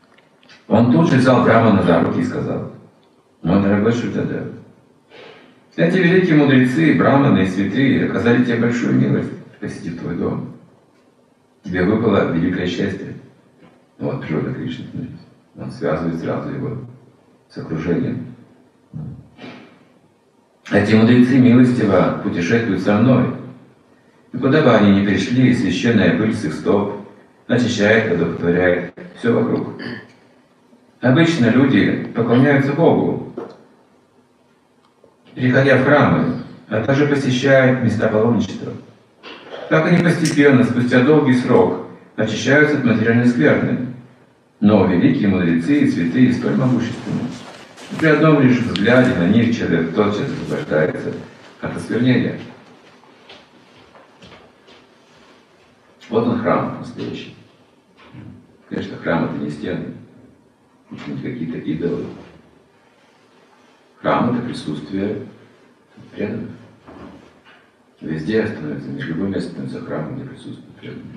Он тут же взял Брамана за руки и сказал: мой дорогой Шритадева, Эти великие мудрецы, браманы и святые оказали тебе большую милость, посетив твой дом. Тебе выпало великое счастье. Вот природа Кришны. Он связывает сразу его с окружением. Эти мудрецы милостиво путешествуют со мной. И куда бы они ни пришли, священная пыль с их стоп очищает, одухотворяет все вокруг. Обычно люди поклоняются Богу, приходя в храмы, а также посещая места паломничества. Так они постепенно, спустя долгий срок, очищаются от материальной скверны. Но великие мудрецы и святые столь могущественны. При одном лишь взгляде на них человек тотчас освобождается от осквернения. Вот он, храм настоящий. Конечно, храм — это не стены, это не какие-то идолы. Храм — это присутствие преданных. Везде становится, в любом месте становится храмом, где присутствует преданных.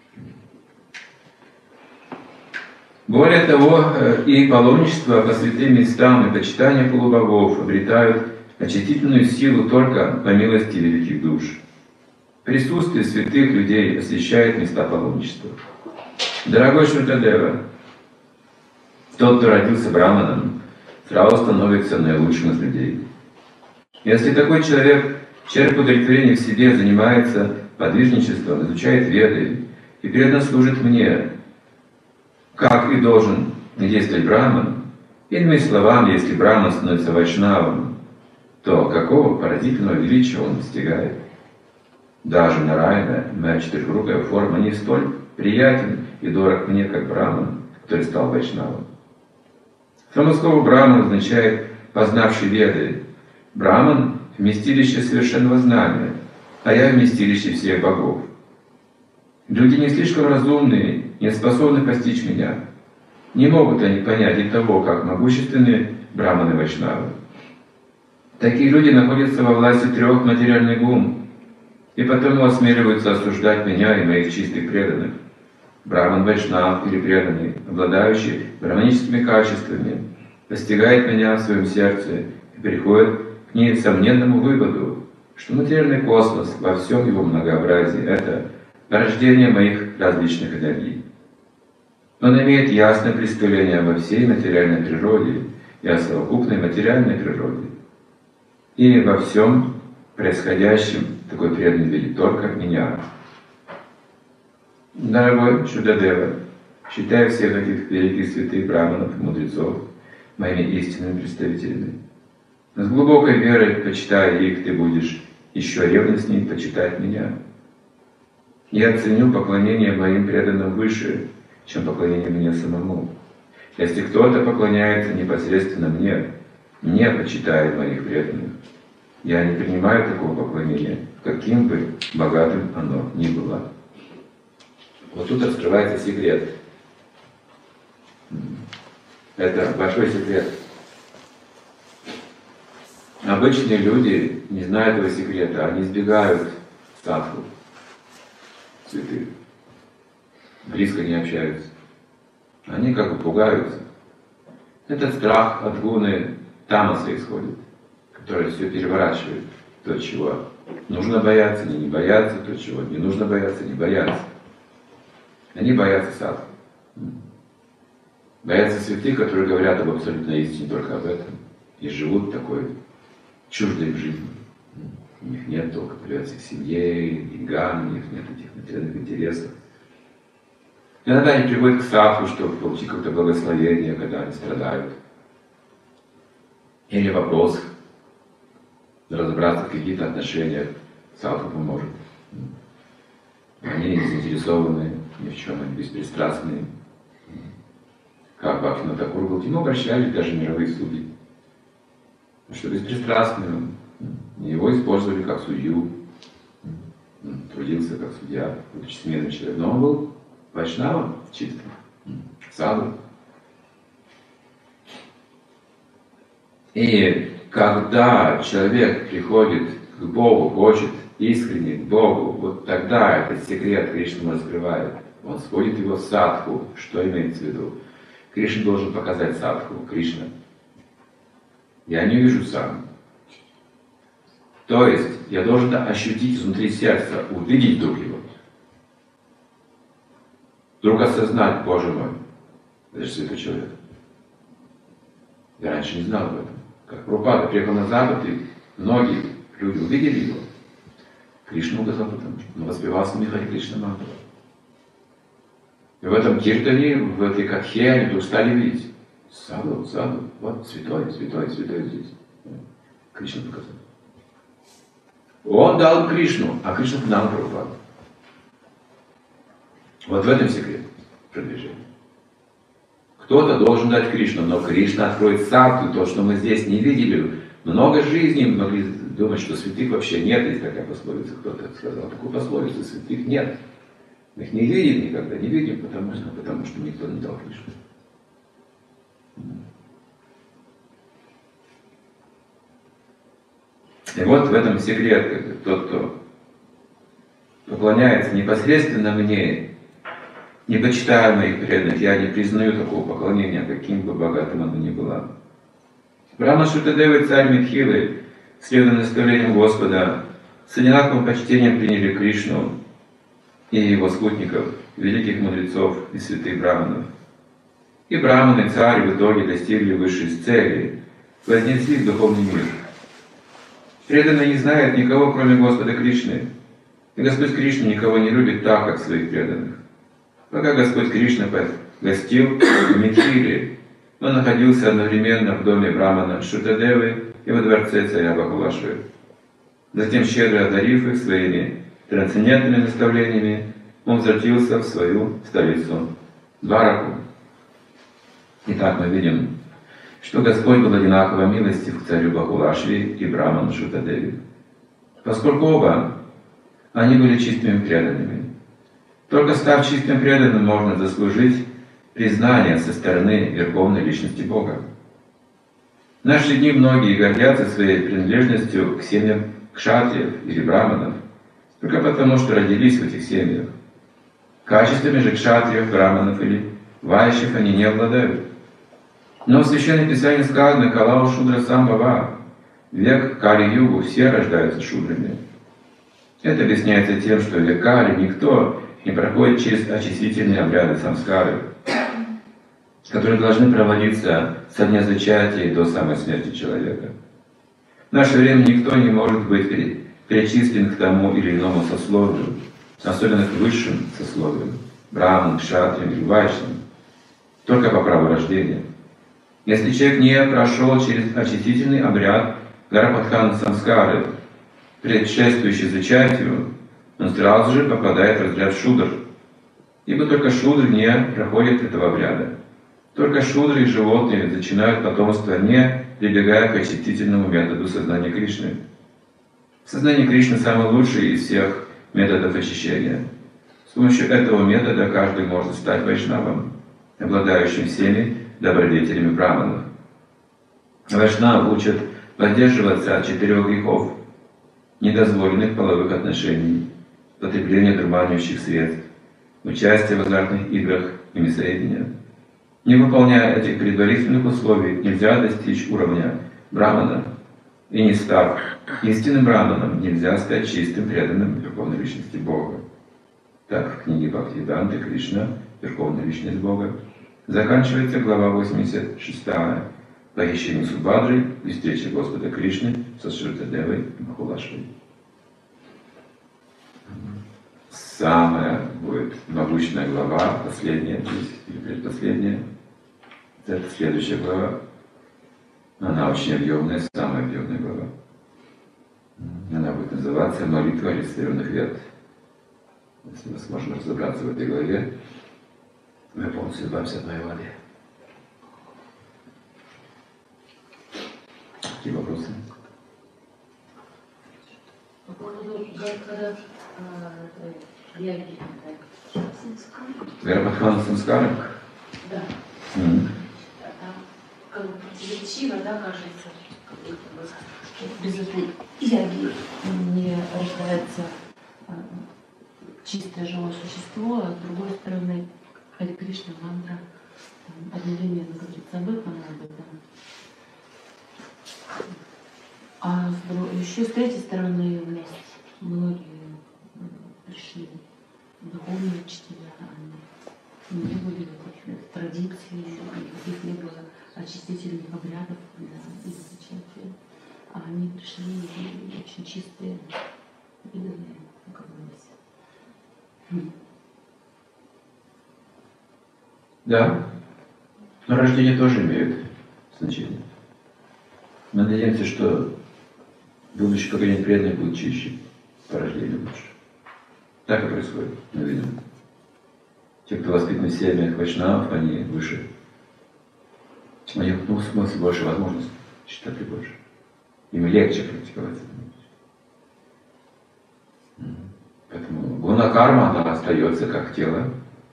Более того, и паломничество по святым местам, и почитание полубогов обретают очистительную силу только по милости великих душ. Присутствие святых людей освящает места паломничества. Дорогой Шрутадева, тот, кто родился браманом, сразу становится наилучшим из людей. Если такой человек, черпая удовлетворение в себе, занимается подвижничеством, изучает веды и преданно служит мне, как и должен действовать браман, иными словами, если браман становится вайшнавом, то какого поразительного величия он достигает. Даже Нараяна, моя четырехрукая форма, не столь приятен и дорог мне, как браман, который стал вайшнавом. Само слово браман означает «познавший веды». Браман — вместилище совершенного знания, а я — вместилище всех богов. Люди не слишком разумные, не способны постичь меня. Не могут они понять и того, как могущественны браманы и вайшнавы. Такие люди находятся во власти трех материальных гун, и потому осмеливаются осуждать меня и моих чистых преданных. Браман, вайшнав или преданный, обладающий браманическими качествами, постигает меня в своем сердце и приходит к несомненному выводу, что материальный космос во всем его многообразии — это порождение моих различных энергий. Он имеет ясное представление обо всей материальной природе и о совокупной материальной природе. И во всем происходящем такой преданный видит только меня. Дорогой Шрутадева, считаю всех этих великих святых браманов и мудрецов моими истинными представителями. С глубокой верой, почитая их, ты будешь еще ревностнее почитать меня. Я ценю поклонение моим преданным выше, чем поклонение мне самому. Если кто-то поклоняется непосредственно мне почитает моих преданных, я не принимаю такого поклонения, каким бы богатым оно ни было. Вот тут раскрывается секрет. Это большой секрет. Обычные люди не знают этого секрета, они избегают садху, святых, близко не общаются. Они как бы пугаются. Этот страх от гуны тамаса исходит, который все переворачивает. То, чего нужно бояться, они не боятся, то, чего не нужно бояться, не боятся. Они боятся садху. Боятся святых, которые говорят об абсолютной истине только об этом. И живут такой чуждой жизни. У них нет толка появляться в семье, деньгам, у них нет этих материальных интересов. Иногда они приходят к садху, чтобы получить какое-то благословение, когда они страдают. Или вопрос, разобраться в каких-то отношениях, садху поможет. Они не заинтересованы ни в чем, они беспристрастные. Как Бхактивинода Тхакур был, к нему обращались даже мировые судьи. Что беспристрастный он. Его использовали как судью. Он трудился как судья, будучи смиренным человеком. Но он был вайшнавом чистым, саду. И когда человек приходит к Богу, хочет искренне к Богу, вот тогда этот секрет Кришна раскрывает. Он сводит его в садху. Что имеется в виду? Кришна должен показать садху. Кришна, я не вижу сам. То есть я должен ощутить внутри сердца, увидеть вдруг его. Вдруг осознать, Боже мой, это же святой человек. Я раньше не знал об этом. Как Прабхупада приехал на Запад, и многие люди увидели его. Кришна указал потому что он воспевался Михаил Кришна Мантру. И в этом киртане, в этой катхе они вдруг стали видеть. Саду, вот святой здесь. Кришна показал. Он дал Кришну, а Кришна дал Прабхупаду. Вот в этом секрет продвижения. Кто-то должен дать Кришну, но Кришна откроет садху, то, что мы здесь не видели. Много жизней могли думать, что святых вообще нет, есть такая пословица, кто-то сказал, такую пословицу, святых нет. Мы их не видим никогда, не видим, потому что никто не дал Кришну. И вот в этом секрет, тот, кто поклоняется непосредственно мне, не почитая моих преданных, я не признаю такого поклонения, каким бы богатым оно ни было. Брахма Шукадева и царь Митхилы, следуя наставлениям Господа, с одинаковым почтением приняли Кришну и его спутников, великих мудрецов и святых браманов. И браманы, царь в итоге достигли высшей цели, вознесли в духовный мир. Преданные не знают никого, кроме Господа Кришны. И Господь Кришна никого не любит так, как своих преданных. Пока Господь Кришна гостил в Митхиле, он находился одновременно в доме Брамана Шутадевы и во дворце царя Бахулашвы. Затем, щедро одарив их своими трансцендентными наставлениями, он возвратился в свою столицу Двараку. Итак, мы видим, что Господь был одинаково милостив к царю Бахулашве и Браману Шутадеве, поскольку оба они были чистыми преданными. Только став чистым преданным, можно заслужить признание со стороны Верховной Личности Бога. В наши дни многие гордятся своей принадлежностью к семьям кшатриев или браманов, только потому, что родились в этих семьях. Качествами же кшатриев, браманов или вайшев они не обладают. Но в Священном Писании сказано «Калау шудра самбава» — век Кали-югу все рождаются шудрами. Это объясняется тем, что в век Кали никто не проходит через очистительные обряды самскары, которые должны проводиться со дня зачатия до самой смерти человека. В наше время никто не может быть причислен к тому или иному сословию, особенно к высшим сословиям, браман, кшатриям или вайшнам, только по праву рождения. Если человек не прошел через очистительный обряд Гарабхатхан самскары, предшествующий зачатию, он сразу же попадает в разряд шудр, ибо только шудры не проходят этого обряда. Только шудры и животные зачинают потомство, не прибегая к очистительному методу сознания Кришны. Сознание Кришны самый лучший из всех методов очищения. С помощью этого метода каждый может стать вайшнавом, обладающим всеми добродетелями браманов. Вайшнав учат воздерживаться от 4 грехов: недозволенных половых отношений, потребления дурманящих средств, участие в азартных играх и мясоедения. Не выполняя этих предварительных условий, нельзя достичь уровня брамана, и не став истинным браманом, нельзя стать чистым преданным Верховной Личности Бога. Так в книге Бхактивиданты Кришна, Верховная Личность Бога, заканчивается глава 86 «Похищение Субхадры и встреча Господа Кришны со Шрутадевой и Бахулашвой». Самая будет научная глава, последняя или предпоследняя. Это следующая глава. Она очень объемная, самая объемная глава. Она будет называться «Молитва олицетворенных вет». Если мы сможем разобраться в этой главе, мы полностью избавимся от моей воды. Какие вопросы? По поводу йоги. Гарабхатхан самскара? Да. Там как бы противоречиво, да, кажется, как будто бы без этой йоги не рождается чистое живое существо, а с другой стороны Хари Кришна мантра одновременно говорится об этом, об этом. А еще с третьей стороны у нас многие пришли духовные учителя, они не были никаких традиций, никаких не было очистительных обрядов для их зачатия. А они пришли очень чистые, преданные, уклонились. Да, но рождение тоже имеет значение. Мы надеемся, что будущее поколение преданных будет чище, по рождению лучше. Так и происходит, мы видим. Те, кто воспитаны в семьях вайшнавов, они выше. У них, в смысле, больше возможностей, чистоты больше. Им легче практиковать. Поэтому гуна-карма, она остается как тело.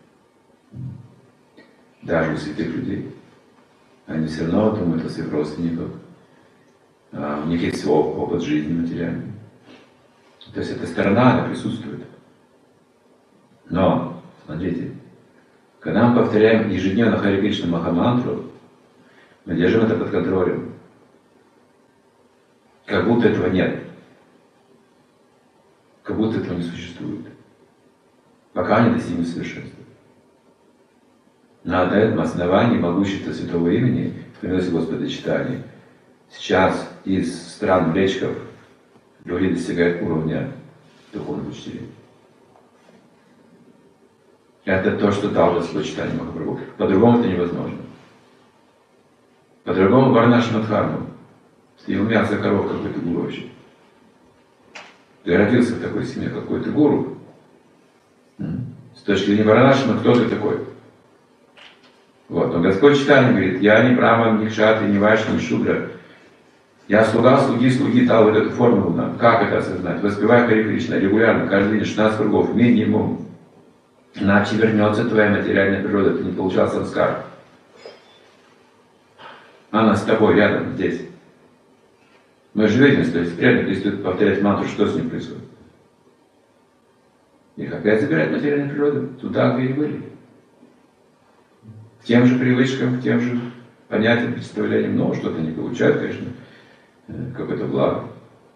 Даже у святых людей. Они все равно думают о своих родственниках. У них есть опыт жизни материальный. То есть эта сторона, она присутствует. Но, смотрите, когда мы повторяем ежедневно Харе Кришна Махамантру, мы держим это под контролем. Как будто этого нет. Как будто этого не существует. Пока не достигнем совершенства. На этом основании могущества Святого Имени, в приносит Господа читания, сейчас из стран млечков люди достигают уровня духовных учителей. Это то, что дал Господь читание Махапрабху. По-другому это невозможно. По-другому Варнаши Мадхарма. Съел мясо коров какой-то гуру вообще. Ты родился в такой семье, какой-то гуру. С точки зрения Варнашима, кто ты такой? Вот. Но Господь читание говорит, я не браман, не кшатри, не вайшна, не шудра. Я слуга, слуги, дал вот эту формулу нам. Как это осознать? Воспевай Харе Кришна регулярно, каждый день 16 кругов, минимум. Иначе вернется твоя материальная природа, ты не получал самскар. Она с тобой рядом, здесь. Мы же видим, что если преданный перестает повторять мантру, что с ним происходит? Их опять забирает материальную природу, туда, где и были. К тем же привычкам, к тем же понятиям, представлениям, но что-то не получают, конечно, какое-то благо.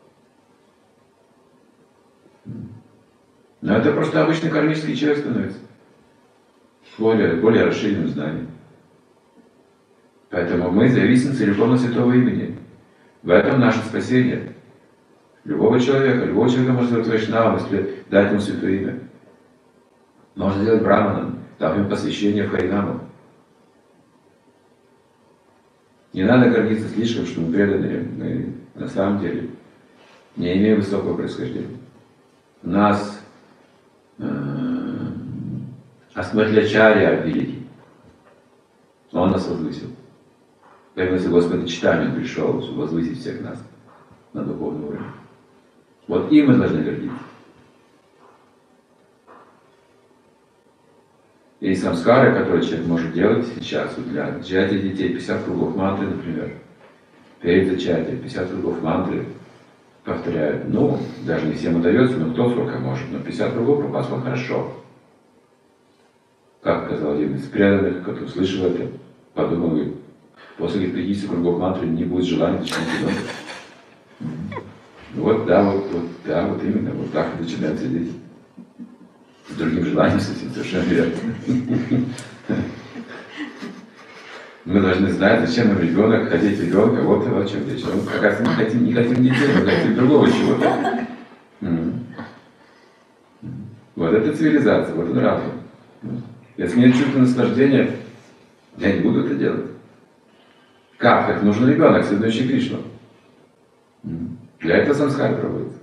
Но это просто обычный кармический человек становится. Более расширенным знанием. Поэтому мы зависим целиком от Святого Имени. В этом наше спасение. Любого человека можно сделать вайшнавом, если дать ему Святое Имя. Можно сделать браманом, дав ему посвящение в Харинаму. Не надо гордиться слишком, что мы преданные. Мы на самом деле не имеем высокого происхождения. У нас Асмахлячарья великий. Он нас возвысил. Появился Господь читание, он пришел, чтобы возвысить всех нас на духовный уровень. Вот им мы должны гордиться. И самскары, которые человек может делать сейчас, вот для зачатия детей, 50 кругов мантры, например. Перед зачатием 50 кругов мантры повторяют. Ну, даже не всем удается, но кто сколько может. Но 50 кругов пропасло хорошо. Как сказал один из преданных, который услышал это, подумал, говорит, после 50 кругов мантры не будет желания начинать ребенка. Вот именно, вот так и начинается здесь. С другим желанием совсем совершенно верно. Мы должны знать, зачем нам ребенок, хотеть ребенка, вот о чем речь. Мы как раз не хотим детей, мы хотим другого чего-то. Вот это цивилизация, вот он разум. Если нет чувства наслаждения, я не буду это делать. Как? Так нужен ребенок, следующий Кришну. Для этого самскар проводится.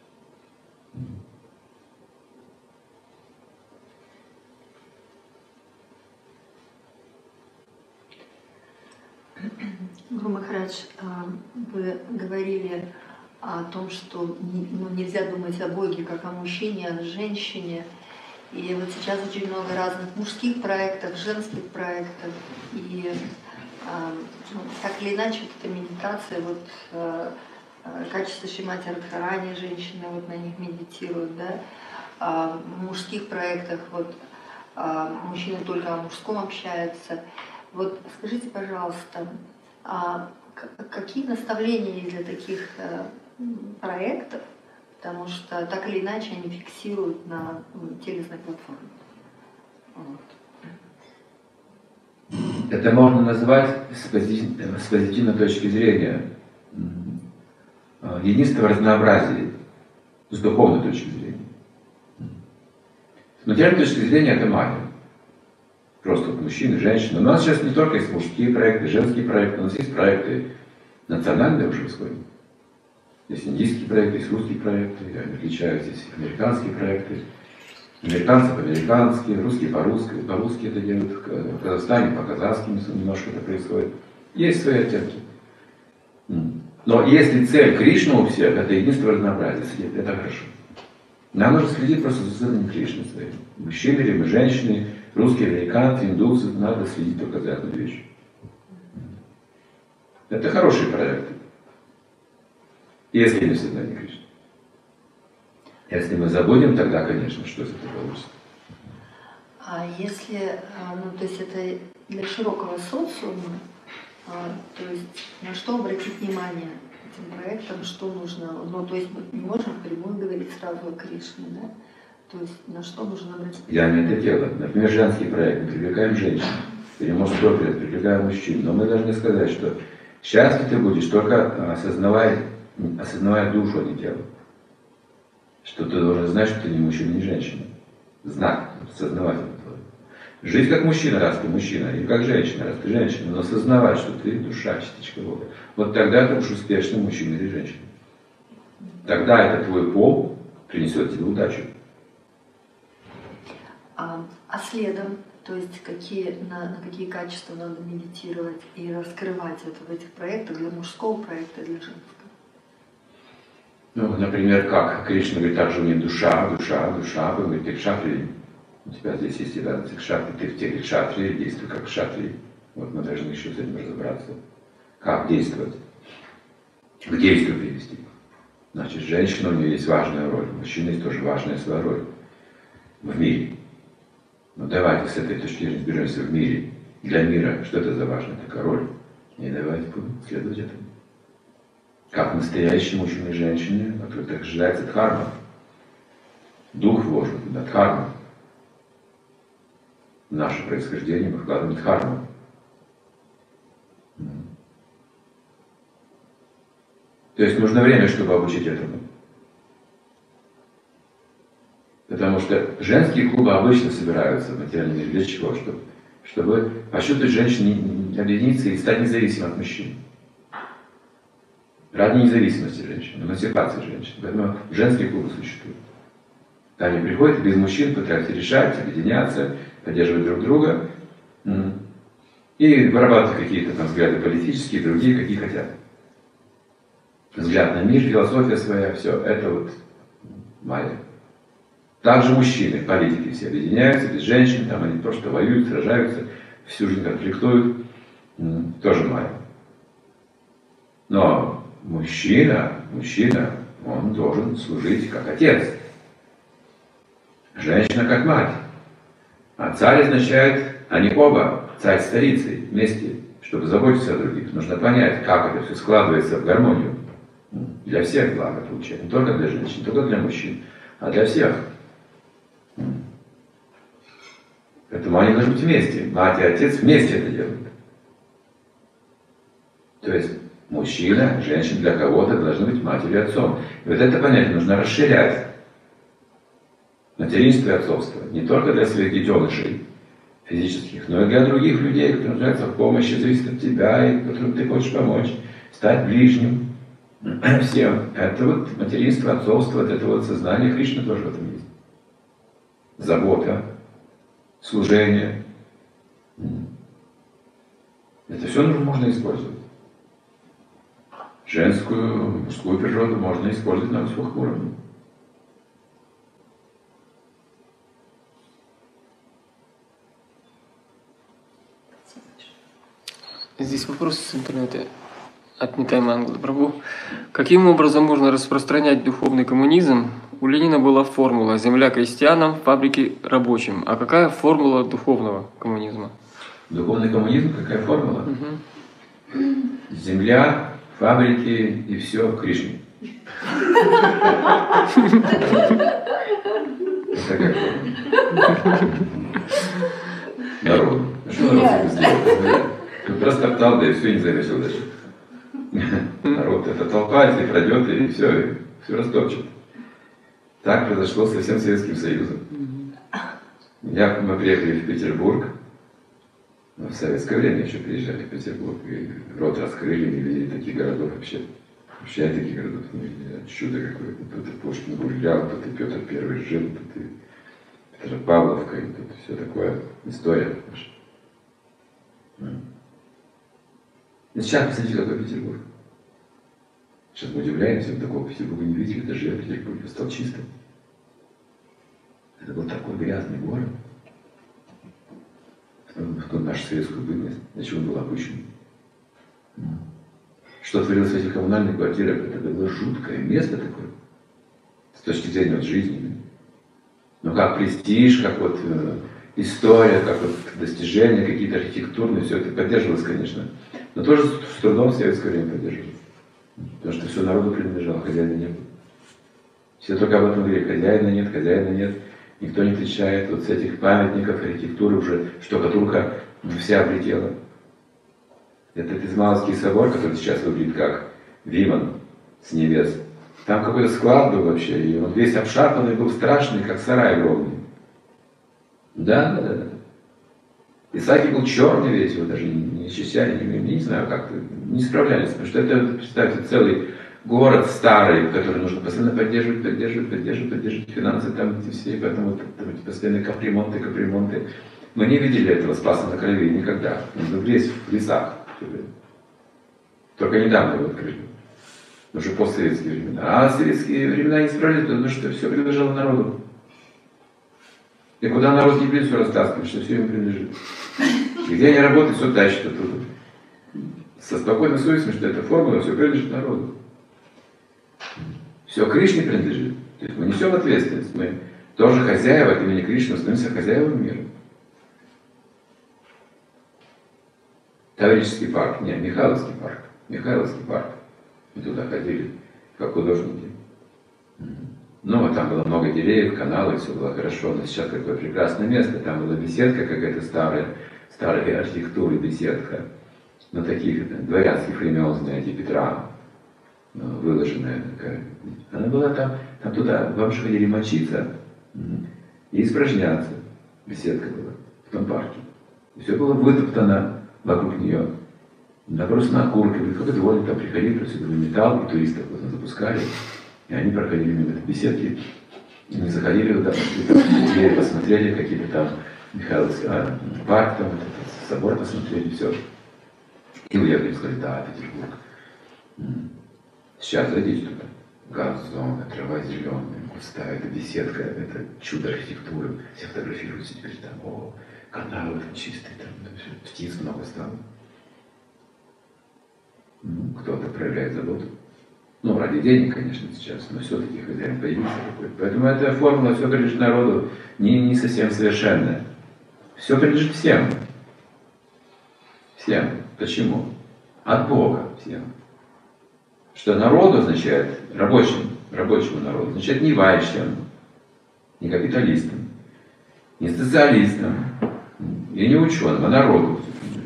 Гуру Махарадж, вы говорили о том, что нельзя думать о Боге как о мужчине, а о женщине. И вот сейчас очень много разных мужских проектов, женских проектов. И так или иначе, вот эта медитация, качество Шримати Радхарани, женщины вот на них медитируют, да. В мужских проектах мужчины только о мужском общаются. Вот скажите, пожалуйста, какие наставления есть для таких проектов, потому что так или иначе они фиксируют на телесной платформе. Вот. Это можно назвать с позитивной точки зрения единство в разнообразии, с духовной точки зрения. С материальной точки зрения это магия. Просто вот мужчины, женщины. У нас сейчас не только есть мужские проекты, женские проекты, у нас есть проекты национальные уже исходят. Есть индийские проекты, есть русские проекты, они отличаются, есть американские проекты. Американцы по-американски, русские по-русски это делают, в Казахстане по-казахски немножко это происходит. Есть свои оттенки. Но если цель Кришны у всех, это единство разнообразия, это хорошо. Нам нужно следить просто за целями Кришны своими. Мужчины или мы, женщины, русские, американцы, индусы, надо следить только за одной вещью. Это хорошие проекты. Если не сознание Кришны. Если мы забудем, тогда, конечно, что из этого получится. А если, ну, то есть это для широкого социума, то есть на что обратить внимание этим проектам, что нужно, ну, то есть мы не можем прямую говорить сразу о Кришне, да? То есть на что нужно обратить внимание? Я не это делаю. Например, женский проект, мы привлекаем женщин, или мужской проект, привлекаем мужчин. Но мы должны сказать, что счастлив ты будешь только осознавая душу, а не тело. Что ты должен знать, что ты не мужчина, не женщина. Знак, сознавательно твой. Жить как мужчина, раз ты мужчина, и как женщина, раз ты женщина, но осознавать, что ты душа, частичка Бога. Вот тогда ты будешь успешный мужчина или женщина. Тогда это твой пол принесет тебе удачу. А следом, то есть на какие качества надо медитировать и раскрывать это в этих проектах для мужского проекта и для женского? Ну, например, как Кришна говорит, также у меня душа, вы говорите, кшатри. У тебя здесь есть еда, кшатри, ты в теле кшатри, действуй как кшатри. Вот мы должны еще с этим разобраться. Как действовать? К действию привести. Значит, женщина, у нее есть важная роль, мужчина есть тоже важная своя роль в мире. Ну давайте с этой точки зрения разберемся в мире. Для мира, что это за важная такая роль? И давайте будем следовать этому. Как настоящие мужчины и женщины, которые так рождается дхарма. Дух вложен в дхарму. В наше происхождение мы вкладываем дхарму. То есть нужно время, чтобы обучить этому. Потому что женские клубы обычно собираются в материальном мире. Для чего? Чтобы почувствовать женщине объединиться и стать независимым от мужчин. Ради независимости женщин, эмансипации женщин. Поэтому женские клубы существуют. Они приходят без мужчин, пытаются решать, объединяться, поддерживать друг друга и вырабатывать какие-то там взгляды политические, другие, какие хотят. Взгляд на мир, философия своя, все, это вот майя. Также мужчины, политики все объединяются, без женщин, там они просто воюют, сражаются, всю жизнь конфликтуют, тоже майя. Но мужчина, он должен служить как отец. Женщина как мать. А царь означает, они оба, царь с царицей, вместе, чтобы заботиться о других. Нужно понять, как это все складывается в гармонию. Для всех благо получается. Не только для женщин, не только для мужчин, а для всех. Поэтому они должны быть вместе. Мать и отец вместе это делают. То есть мужчина, женщина для кого-то должны быть матерью и отцом. И вот это понятие нужно расширять. Материнство и отцовство. Не только для своих детенышей физических, но и для других людей, которые нуждаются в помощи, зависят от тебя, и которым ты хочешь помочь, стать ближним. Всем. Это вот материнство, отцовство, вот это вот сознание Кришны тоже в этом есть. Забота, служение. Это все можно использовать. Женскую, мужскую природу можно использовать на высоких уровнях. Здесь вопрос с интернета от Нитай Мангала Прабху. Каким образом можно распространять духовный коммунизм? У Ленина была формула «Земля крестьянам, фабрики рабочим». А какая формула духовного коммунизма? Духовный коммунизм, какая формула? Земля, фабрики и все Кришне. Это как народ. А что народ сделал? Тут растоптал, да и все, не заметил даже. Народ, это толпа, если пройдет, и все растопчет. Так произошло со всем Советским Союзом. Мы приехали в Петербург, но в советское время еще приезжали в Петербург, и рот раскрыли, не видели таких городов вообще. Вообще я таких городов не видел. Чудо какое-то. Тут и Пушкин гулял, тут и Петр Первый жил, тут и Петропавловка, и тут все такое. История наша. И сейчас посмотрите, какой Петербург. Сейчас мы удивляемся, мы такого Петербурга не видели, даже я в Петербурге стал чистым. Это был такой грязный город. В ту нашу советскую бытность, для чего он был опущен. Что творилось в этих коммунальных квартирах, это было жуткое место такое, с точки зрения вот жизни. Но как престиж, как вот история, как вот достижения какие-то архитектурные, все это поддерживалось, конечно. Но тоже с трудом в советское время поддерживалось. Потому что все народу принадлежало, хозяина не было. Все только об этом говорили, хозяина нет. Никто не отвечает. Вот с этих памятников, архитектуры уже штукатурка вся облетела. Этот Измайловский собор, который сейчас выглядит как Виман с небес. Там какой-то склад был вообще, и он весь обшарпанный был, страшный, как сарай огромный. Да. Исаакий был черный весь, его даже не счищали, не знаю, как-то не справлялись. Потому что это, представьте, целый город старый, который нужно постоянно поддерживать финансы там эти все, поэтому вот, постоянные капремонты. Мы не видели этого Спаса на Крови никогда. Он был весь в лесах. Только недавно его открыли. Уже постсоветские времена. А советские времена не справились, потому что все принадлежало народу. И куда народ не блин, все растаскивает, что все ему принадлежит. И где они работают, все тащат оттуда. Со спокойной совестью, что эта формула, все принадлежит народу. Все Кришне принадлежит. То есть мы несем ответственность. Мы тоже хозяева от имени Кришны, становимся хозяевами мира. Таврический парк, нет, Михайловский парк. Мы туда ходили, как художники. Ну, там было много деревьев, каналы, все было хорошо. Но сейчас какое прекрасное место. Там была беседка какая-то старая архитектура, беседка. На таких дворянских времен, знаете, Петра, выложенная такая. Она была там туда бомжи ходили мочиться и испражняться. Беседка была в том парке. И все было вытоптано вокруг нее. Набросано окурками, как это воли там приходили, просто металл, и туристов вот запускали. И они проходили мимо этой беседки, и не заходили туда, посмотрели какие-то там Михайловский парк, там собор посмотрели, все. И уехали, сказали, да, Петербург. Сейчас зайдите туда. Газон, трава зеленая, густая, это беседка, это чудо архитектуры. Все фотографируются теперь там, каналы там чистые, там птиц много стало. Кто-то проявляет заботу. Ну, ради денег, конечно, сейчас, но все-таки хозяин появился какой-то. Поэтому эта формула все принадлежит народу не совсем совершенная. Все принадлежит всем. Всем. Почему? От Бога всем. Что народу означает, рабочему народу, означает не вайщам, не капиталистам, не социалистам и не ученым, а народу.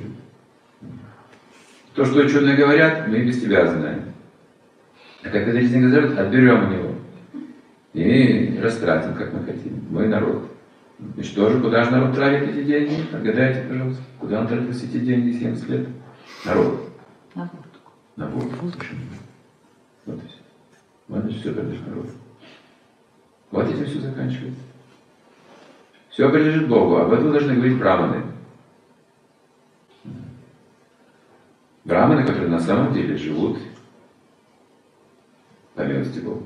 То, что ученые говорят, мы без тебя знаем. А капиталисты говорят, отберем у него и растратим, как мы хотим. Мы народ. И что же, куда же народ тратит эти деньги? Отгадайте, пожалуйста. Куда он тратил эти деньги 70 лет? Народ. На водку. Вот и все. Вот и все принадлежит народу. Вот этим все заканчивается. Все принадлежит Богу. Об этом должны говорить браманы. Браманы, которые на самом деле живут по милости Бога.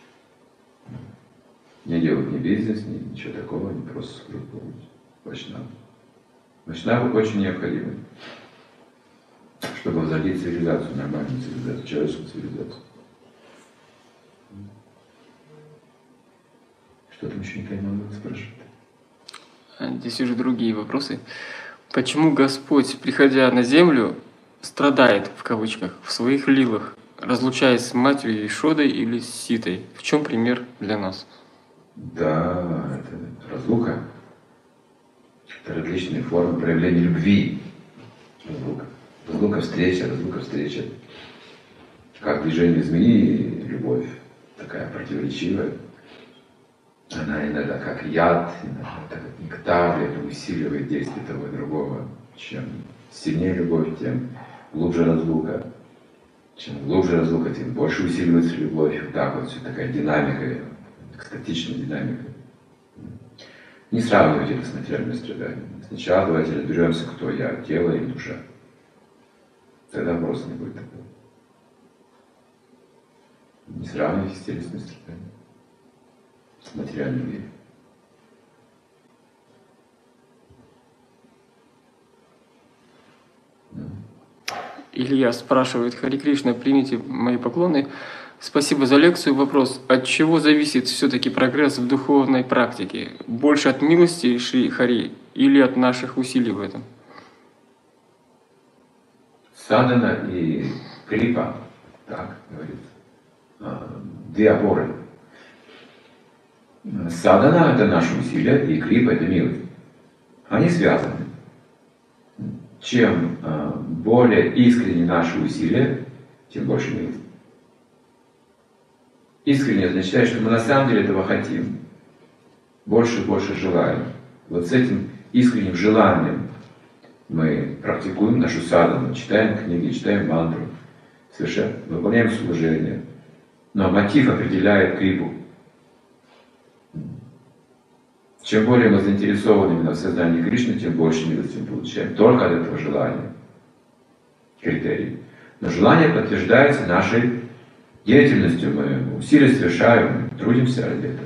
Не делают ни бизнес, ничего такого, они просто службу. Вайшнавы. Вайшнавы очень необходимы, чтобы возродить цивилизацию, нормальную цивилизацию, человеческую цивилизацию. Что там еще не поймал, спрашивает? Здесь уже другие вопросы. Почему Господь, приходя на землю, страдает, в кавычках, в своих лилах, разлучаясь с матерью Ишодой или с Ситой. В чем пример для нас? Да, это разлука. Это различные формы проявления любви. Разлука. Разлука встреча. Как движение змеи, любовь такая противоречивая. Она иногда как яд, иногда как нектар, это усиливает действие того и другого. Чем сильнее любовь, тем глубже разлука. Чем глубже разлука, тем больше усиливается любовь. Вот так вот все такая динамика, экстатичная динамика. Не сравнивайте это с материальным страданием. Сначала давайте разберемся, кто я, тело или душа. Тогда вопроса не будет такого. Не сравнивайте с телесным страданием, с материальным миром. Илья спрашивает: Хари Кришна, примите мои поклоны. Спасибо за лекцию. Вопрос: от чего зависит все-таки прогресс в духовной практике? Больше от милости Шри Хари или от наших усилий в этом? Садхана и крипа, так говорится, две опоры. Садхана — это наши усилия, и крипа — это милость. Они связаны. Чем более искренне наши усилия, тем больше милости. Искренне означает, что мы на самом деле этого хотим. Больше и больше желаем. Вот с этим искренним желанием мы практикуем нашу садхану, читаем книги, читаем мантру, выполняем служение. Но мотив определяет крипу. Чем более мы заинтересованы именно в сознании Кришны, тем больше милости мы получаем. Только от этого желания. Критерий. Но желание подтверждается нашей деятельностью. Мы усилия совершаем, мы трудимся ради этого.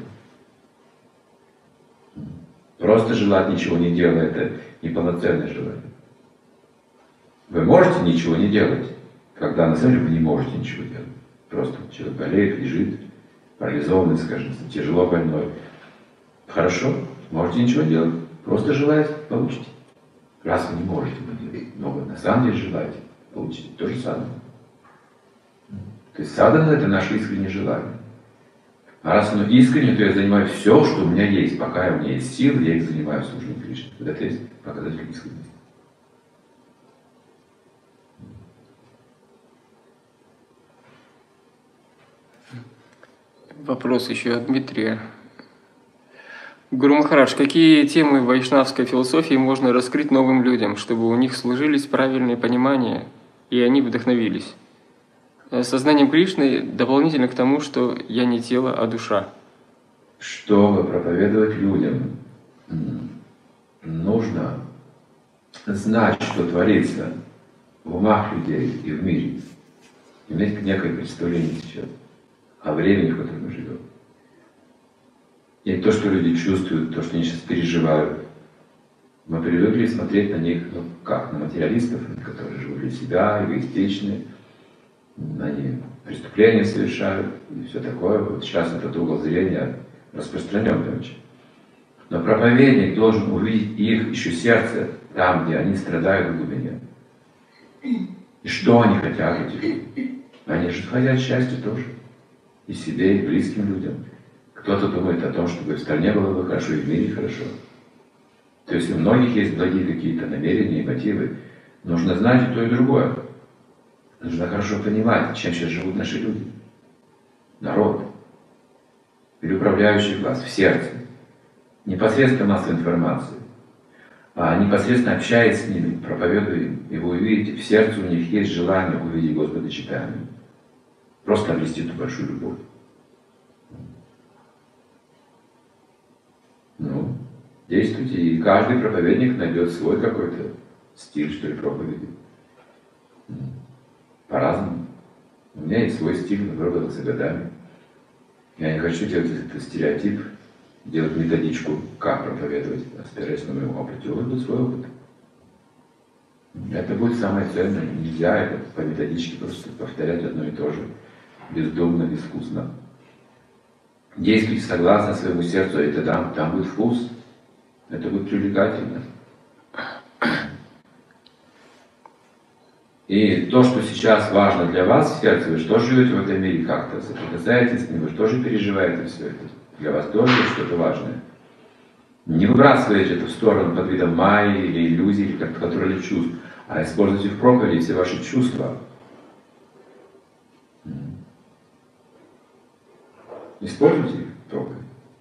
Просто желать ничего не делая — это неполноценное желание. Вы можете ничего не делать, когда на самом деле вы не можете ничего делать. Просто человек болеет, лежит, парализованный, скажем, тяжело больной. Хорошо, можете ничего делать. Просто желаете — получите. Раз вы не можете, но вы на самом деле желаете, получите. То же самое. То есть садхана — это наше искреннее желание. А раз оно искренне, то я занимаю все, что у меня есть. Пока у меня есть силы, я их занимаю в служении Кришне. Вот это есть показатель искренности. Вопрос еще от Дмитрия. Гуру Махарадж, какие темы вайшнавской философии можно раскрыть новым людям, чтобы у них сложились правильные понимания и они вдохновились? Сознанием Кришны дополнительно к тому, что я не тело, а душа. Чтобы проповедовать людям, нужно знать, что творится в умах людей и в мире. Иметь некое представление сейчас о времени, в котором мы живем. И то, что люди чувствуют, то, что они сейчас переживают. Мы привыкли смотреть на них, как на материалистов, которые живут для себя, эгоистичны. Они преступления совершают и все такое. Вот сейчас этот угол зрения распространенный очень. Но проповедник должен увидеть их еще сердце, там, где они страдают в глубине. И что они хотят, эти люди? Они же хотят счастья тоже. И себе, и близким людям. Кто-то думает о том, чтобы в стране было бы хорошо, и в мире хорошо. То есть у многих есть благие какие-то намерения и мотивы. Нужно знать и то, и другое. Нужно хорошо понимать, чем сейчас живут наши люди. Народ. Или управляющий класс в сердце. Непосредственно массовой информации. А непосредственно общаясь с ними, проповедуя им. И вы увидите, в сердце у них есть желание увидеть Господа Чайтанью. Просто обрести эту большую любовь. Ну, действуйте, и каждый проповедник найдет свой какой-то стиль, что ли, проповеди. По-разному. У меня есть свой стиль, выработался годами. Я не хочу делать этот стереотип, делать методичку, как проповедовать, опираясь на мой опыт. У вас будет свой опыт. Это будет самое ценное. Нельзя это по методичке просто повторять одно и то же. Бездумно, безвкусно. Действуйте согласно своему сердцу, это там будет вкус. Это будет привлекательно. И то, что сейчас важно для вас в сердце, вы что живете в этом мире как-то, соприкасаетесь с ним, вы тоже переживаете все это. Для вас тоже что-то важное. Не выбрасывайте это в сторону под видом майи или иллюзий, или контроль чувств, а используйте в проповеди все ваши чувства. Используйте их в проповеди.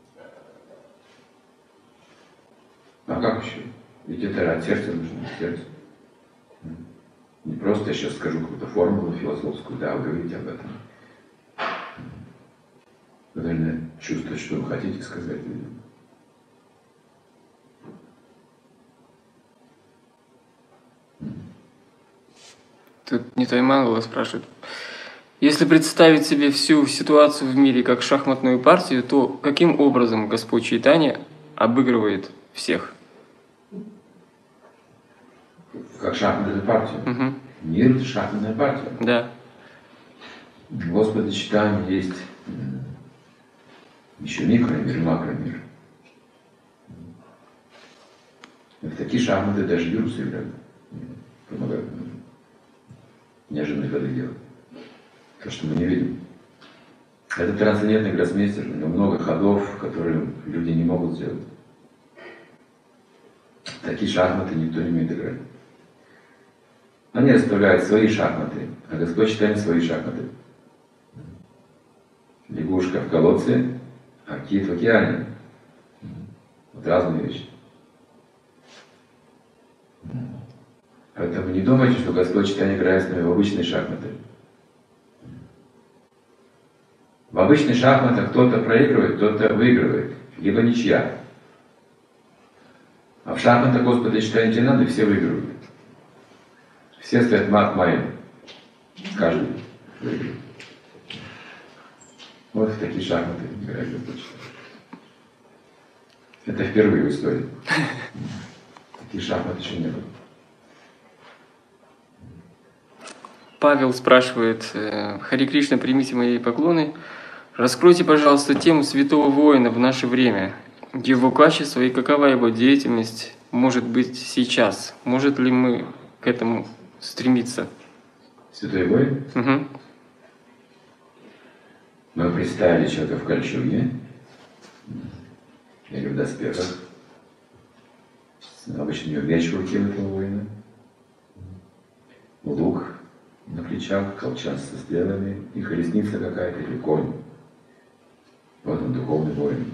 А как еще? Ведь это от сердца нужно, от сердца. Не просто я сейчас скажу какую-то формулу философскую, да, вы говорите об этом. Вы должны чувствовать, что вы хотите сказать людям. Тут Нитай Мангала спрашивает. Если представить себе всю ситуацию в мире как шахматную партию, то каким образом Господь Чайтанья обыгрывает всех? Как шахматную партию. Угу. Мир — это шахматная партия. Да. Господа Чайтаньи есть еще микромир и макромир. И в такие шахматы даже вирусы играют. Помогают неожиданные ходы делать. То, что мы не видим. Это трансцендентный гроссмейстер, у него много ходов, которые люди не могут сделать. Такие шахматы никто не умеет играть. Они расставляют свои шахматы, а Господь Чайтанья свои шахматы. Лягушка в колодце, а кит в океане. Вот разные вещи. Поэтому не думайте, что Господь Чайтанья играет с нами в обычные шахматы. В обычных шахматах кто-то проигрывает, кто-то выигрывает, либо ничья. А в шахматах Господа Чайтаньи надо, все выигрывают. Все стоят мат майя. Каждый выигрывает. Вот в такие шахматы играет Господь Чайтанья. Это впервые в истории. Таких шахмат еще не было. Павел спрашивает. Хари Кришна, примите мои поклоны. Раскройте, пожалуйста, тему святого воина в наше время. Его качество и какова его деятельность может быть сейчас? Может ли мы к этому стремиться? Святой воин? Угу. Мы представили человека в кольчуге или в доспехах. Обычно у него меч в руке у этого воина. Лук на плечах, колчан со стрелами и колесница какая-то или конь. Вот он, духовный воин.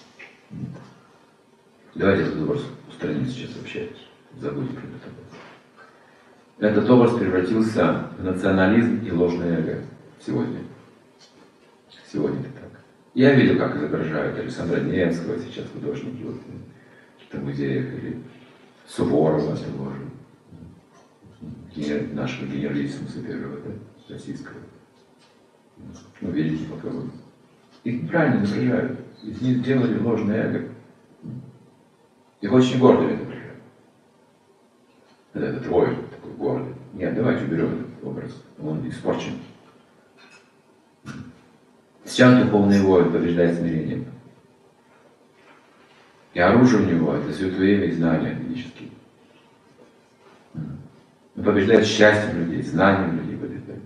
Давайте этот образ устраним сейчас вообще. Забудем про этот образ. Этот образ превратился в национализм и ложное эго сегодня. Сегодня это так. Я видел, как изображают Александра Невского сейчас художники вот, в каких-то музеях, или Суворова того же, нашего генералиссимуса первого, да, российского. Ну, великий полководец. Их неправильно изображают. Из них делали ложное эго. Их очень гордыми изображают. Этот воин такой гордый. Нет, давайте уберем этот образ. Он испорчен. Сейчас духовный воин побеждает смирением. И оружие у него — это святое имя и знания ведические. Он побеждает счастьем людей, знанием людей побеждает.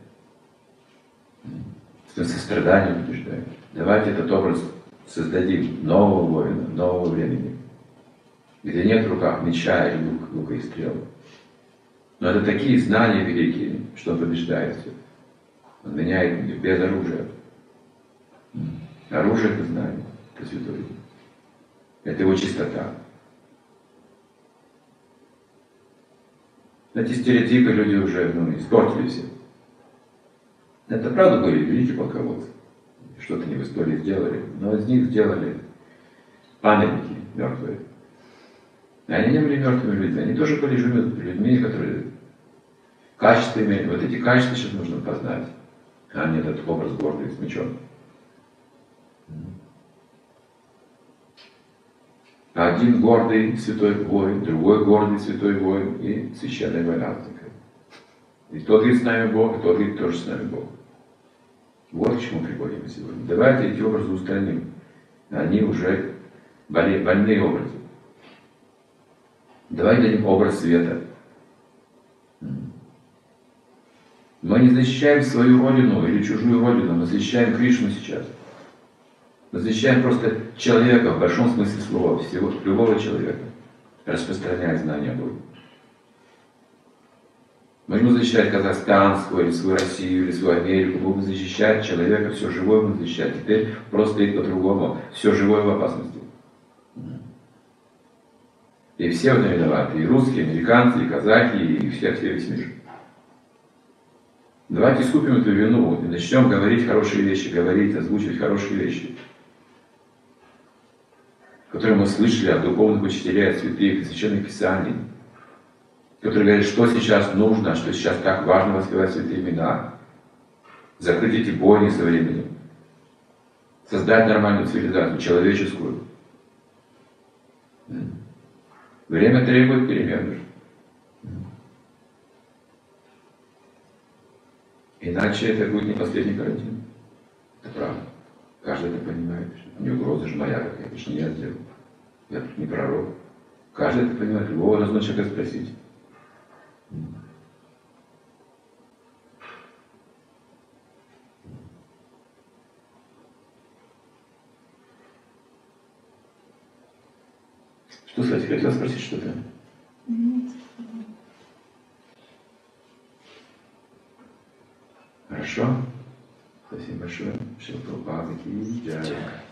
Состраданием побеждает. Давайте этот образ создадим нового воина, нового времени, где нет в руках меча и лука и стрел. Но это такие знания великие, что он побеждает все. Он меняет мир без оружия. Оружие — это знание, это святое. Это его чистота. Эти стереотипы люди уже испортили все. Это правда были великие полководцы. Что-то они в истории сделали, но из них сделали памятники мертвые. И они не были мертвыми людьми, они тоже были живыми людьми, которые качества имели. Вот эти качества сейчас нужно познать, а не этот образ гордый с мечом. Один гордый святой воин, другой гордый святой воин и священная воинатника. И тот говорит, с нами Бог, и тот говорит, тоже с нами Бог. Вот к чему приходим мы сегодня. Давайте эти образы устраним. Они уже больные образы. Давайте дадим образ света. Мы не защищаем свою родину или чужую родину, мы защищаем Кришну сейчас. Мы защищаем просто человека в большом смысле слова, всего, любого человека, распространяя знания о Боге. Мы не будем защищать Казахстан свой, или свою Россию, или свою Америку, мы будем защищать человека, все живое будем защищать. Теперь просто стоит по-другому, все живое в опасности. И все в этом виноваты, и русские, и американцы, и казахи, и все весь мир. Давайте искупим эту вину и начнем говорить хорошие вещи, говорить, озвучивать хорошие вещи, которые мы слышали от духовных учителей, от святых, от священных писаний, которые говорят, что сейчас нужно, что сейчас так важно воспевать святые имена, закрыть эти бойни со временем, создать нормальную цивилизацию, человеческую. Время требует перемен. Иначе это будет не последний карантин. Это правда. Каждый это понимает. Не угроза же моя какая-то, это же не я сделал. Я тут не пророк. Каждый это понимает. Любого разного человека спросить. Что, кстати, хотела спросить что-то? Нет. Хорошо. Спасибо большое. Шила Прабхупада ки джай.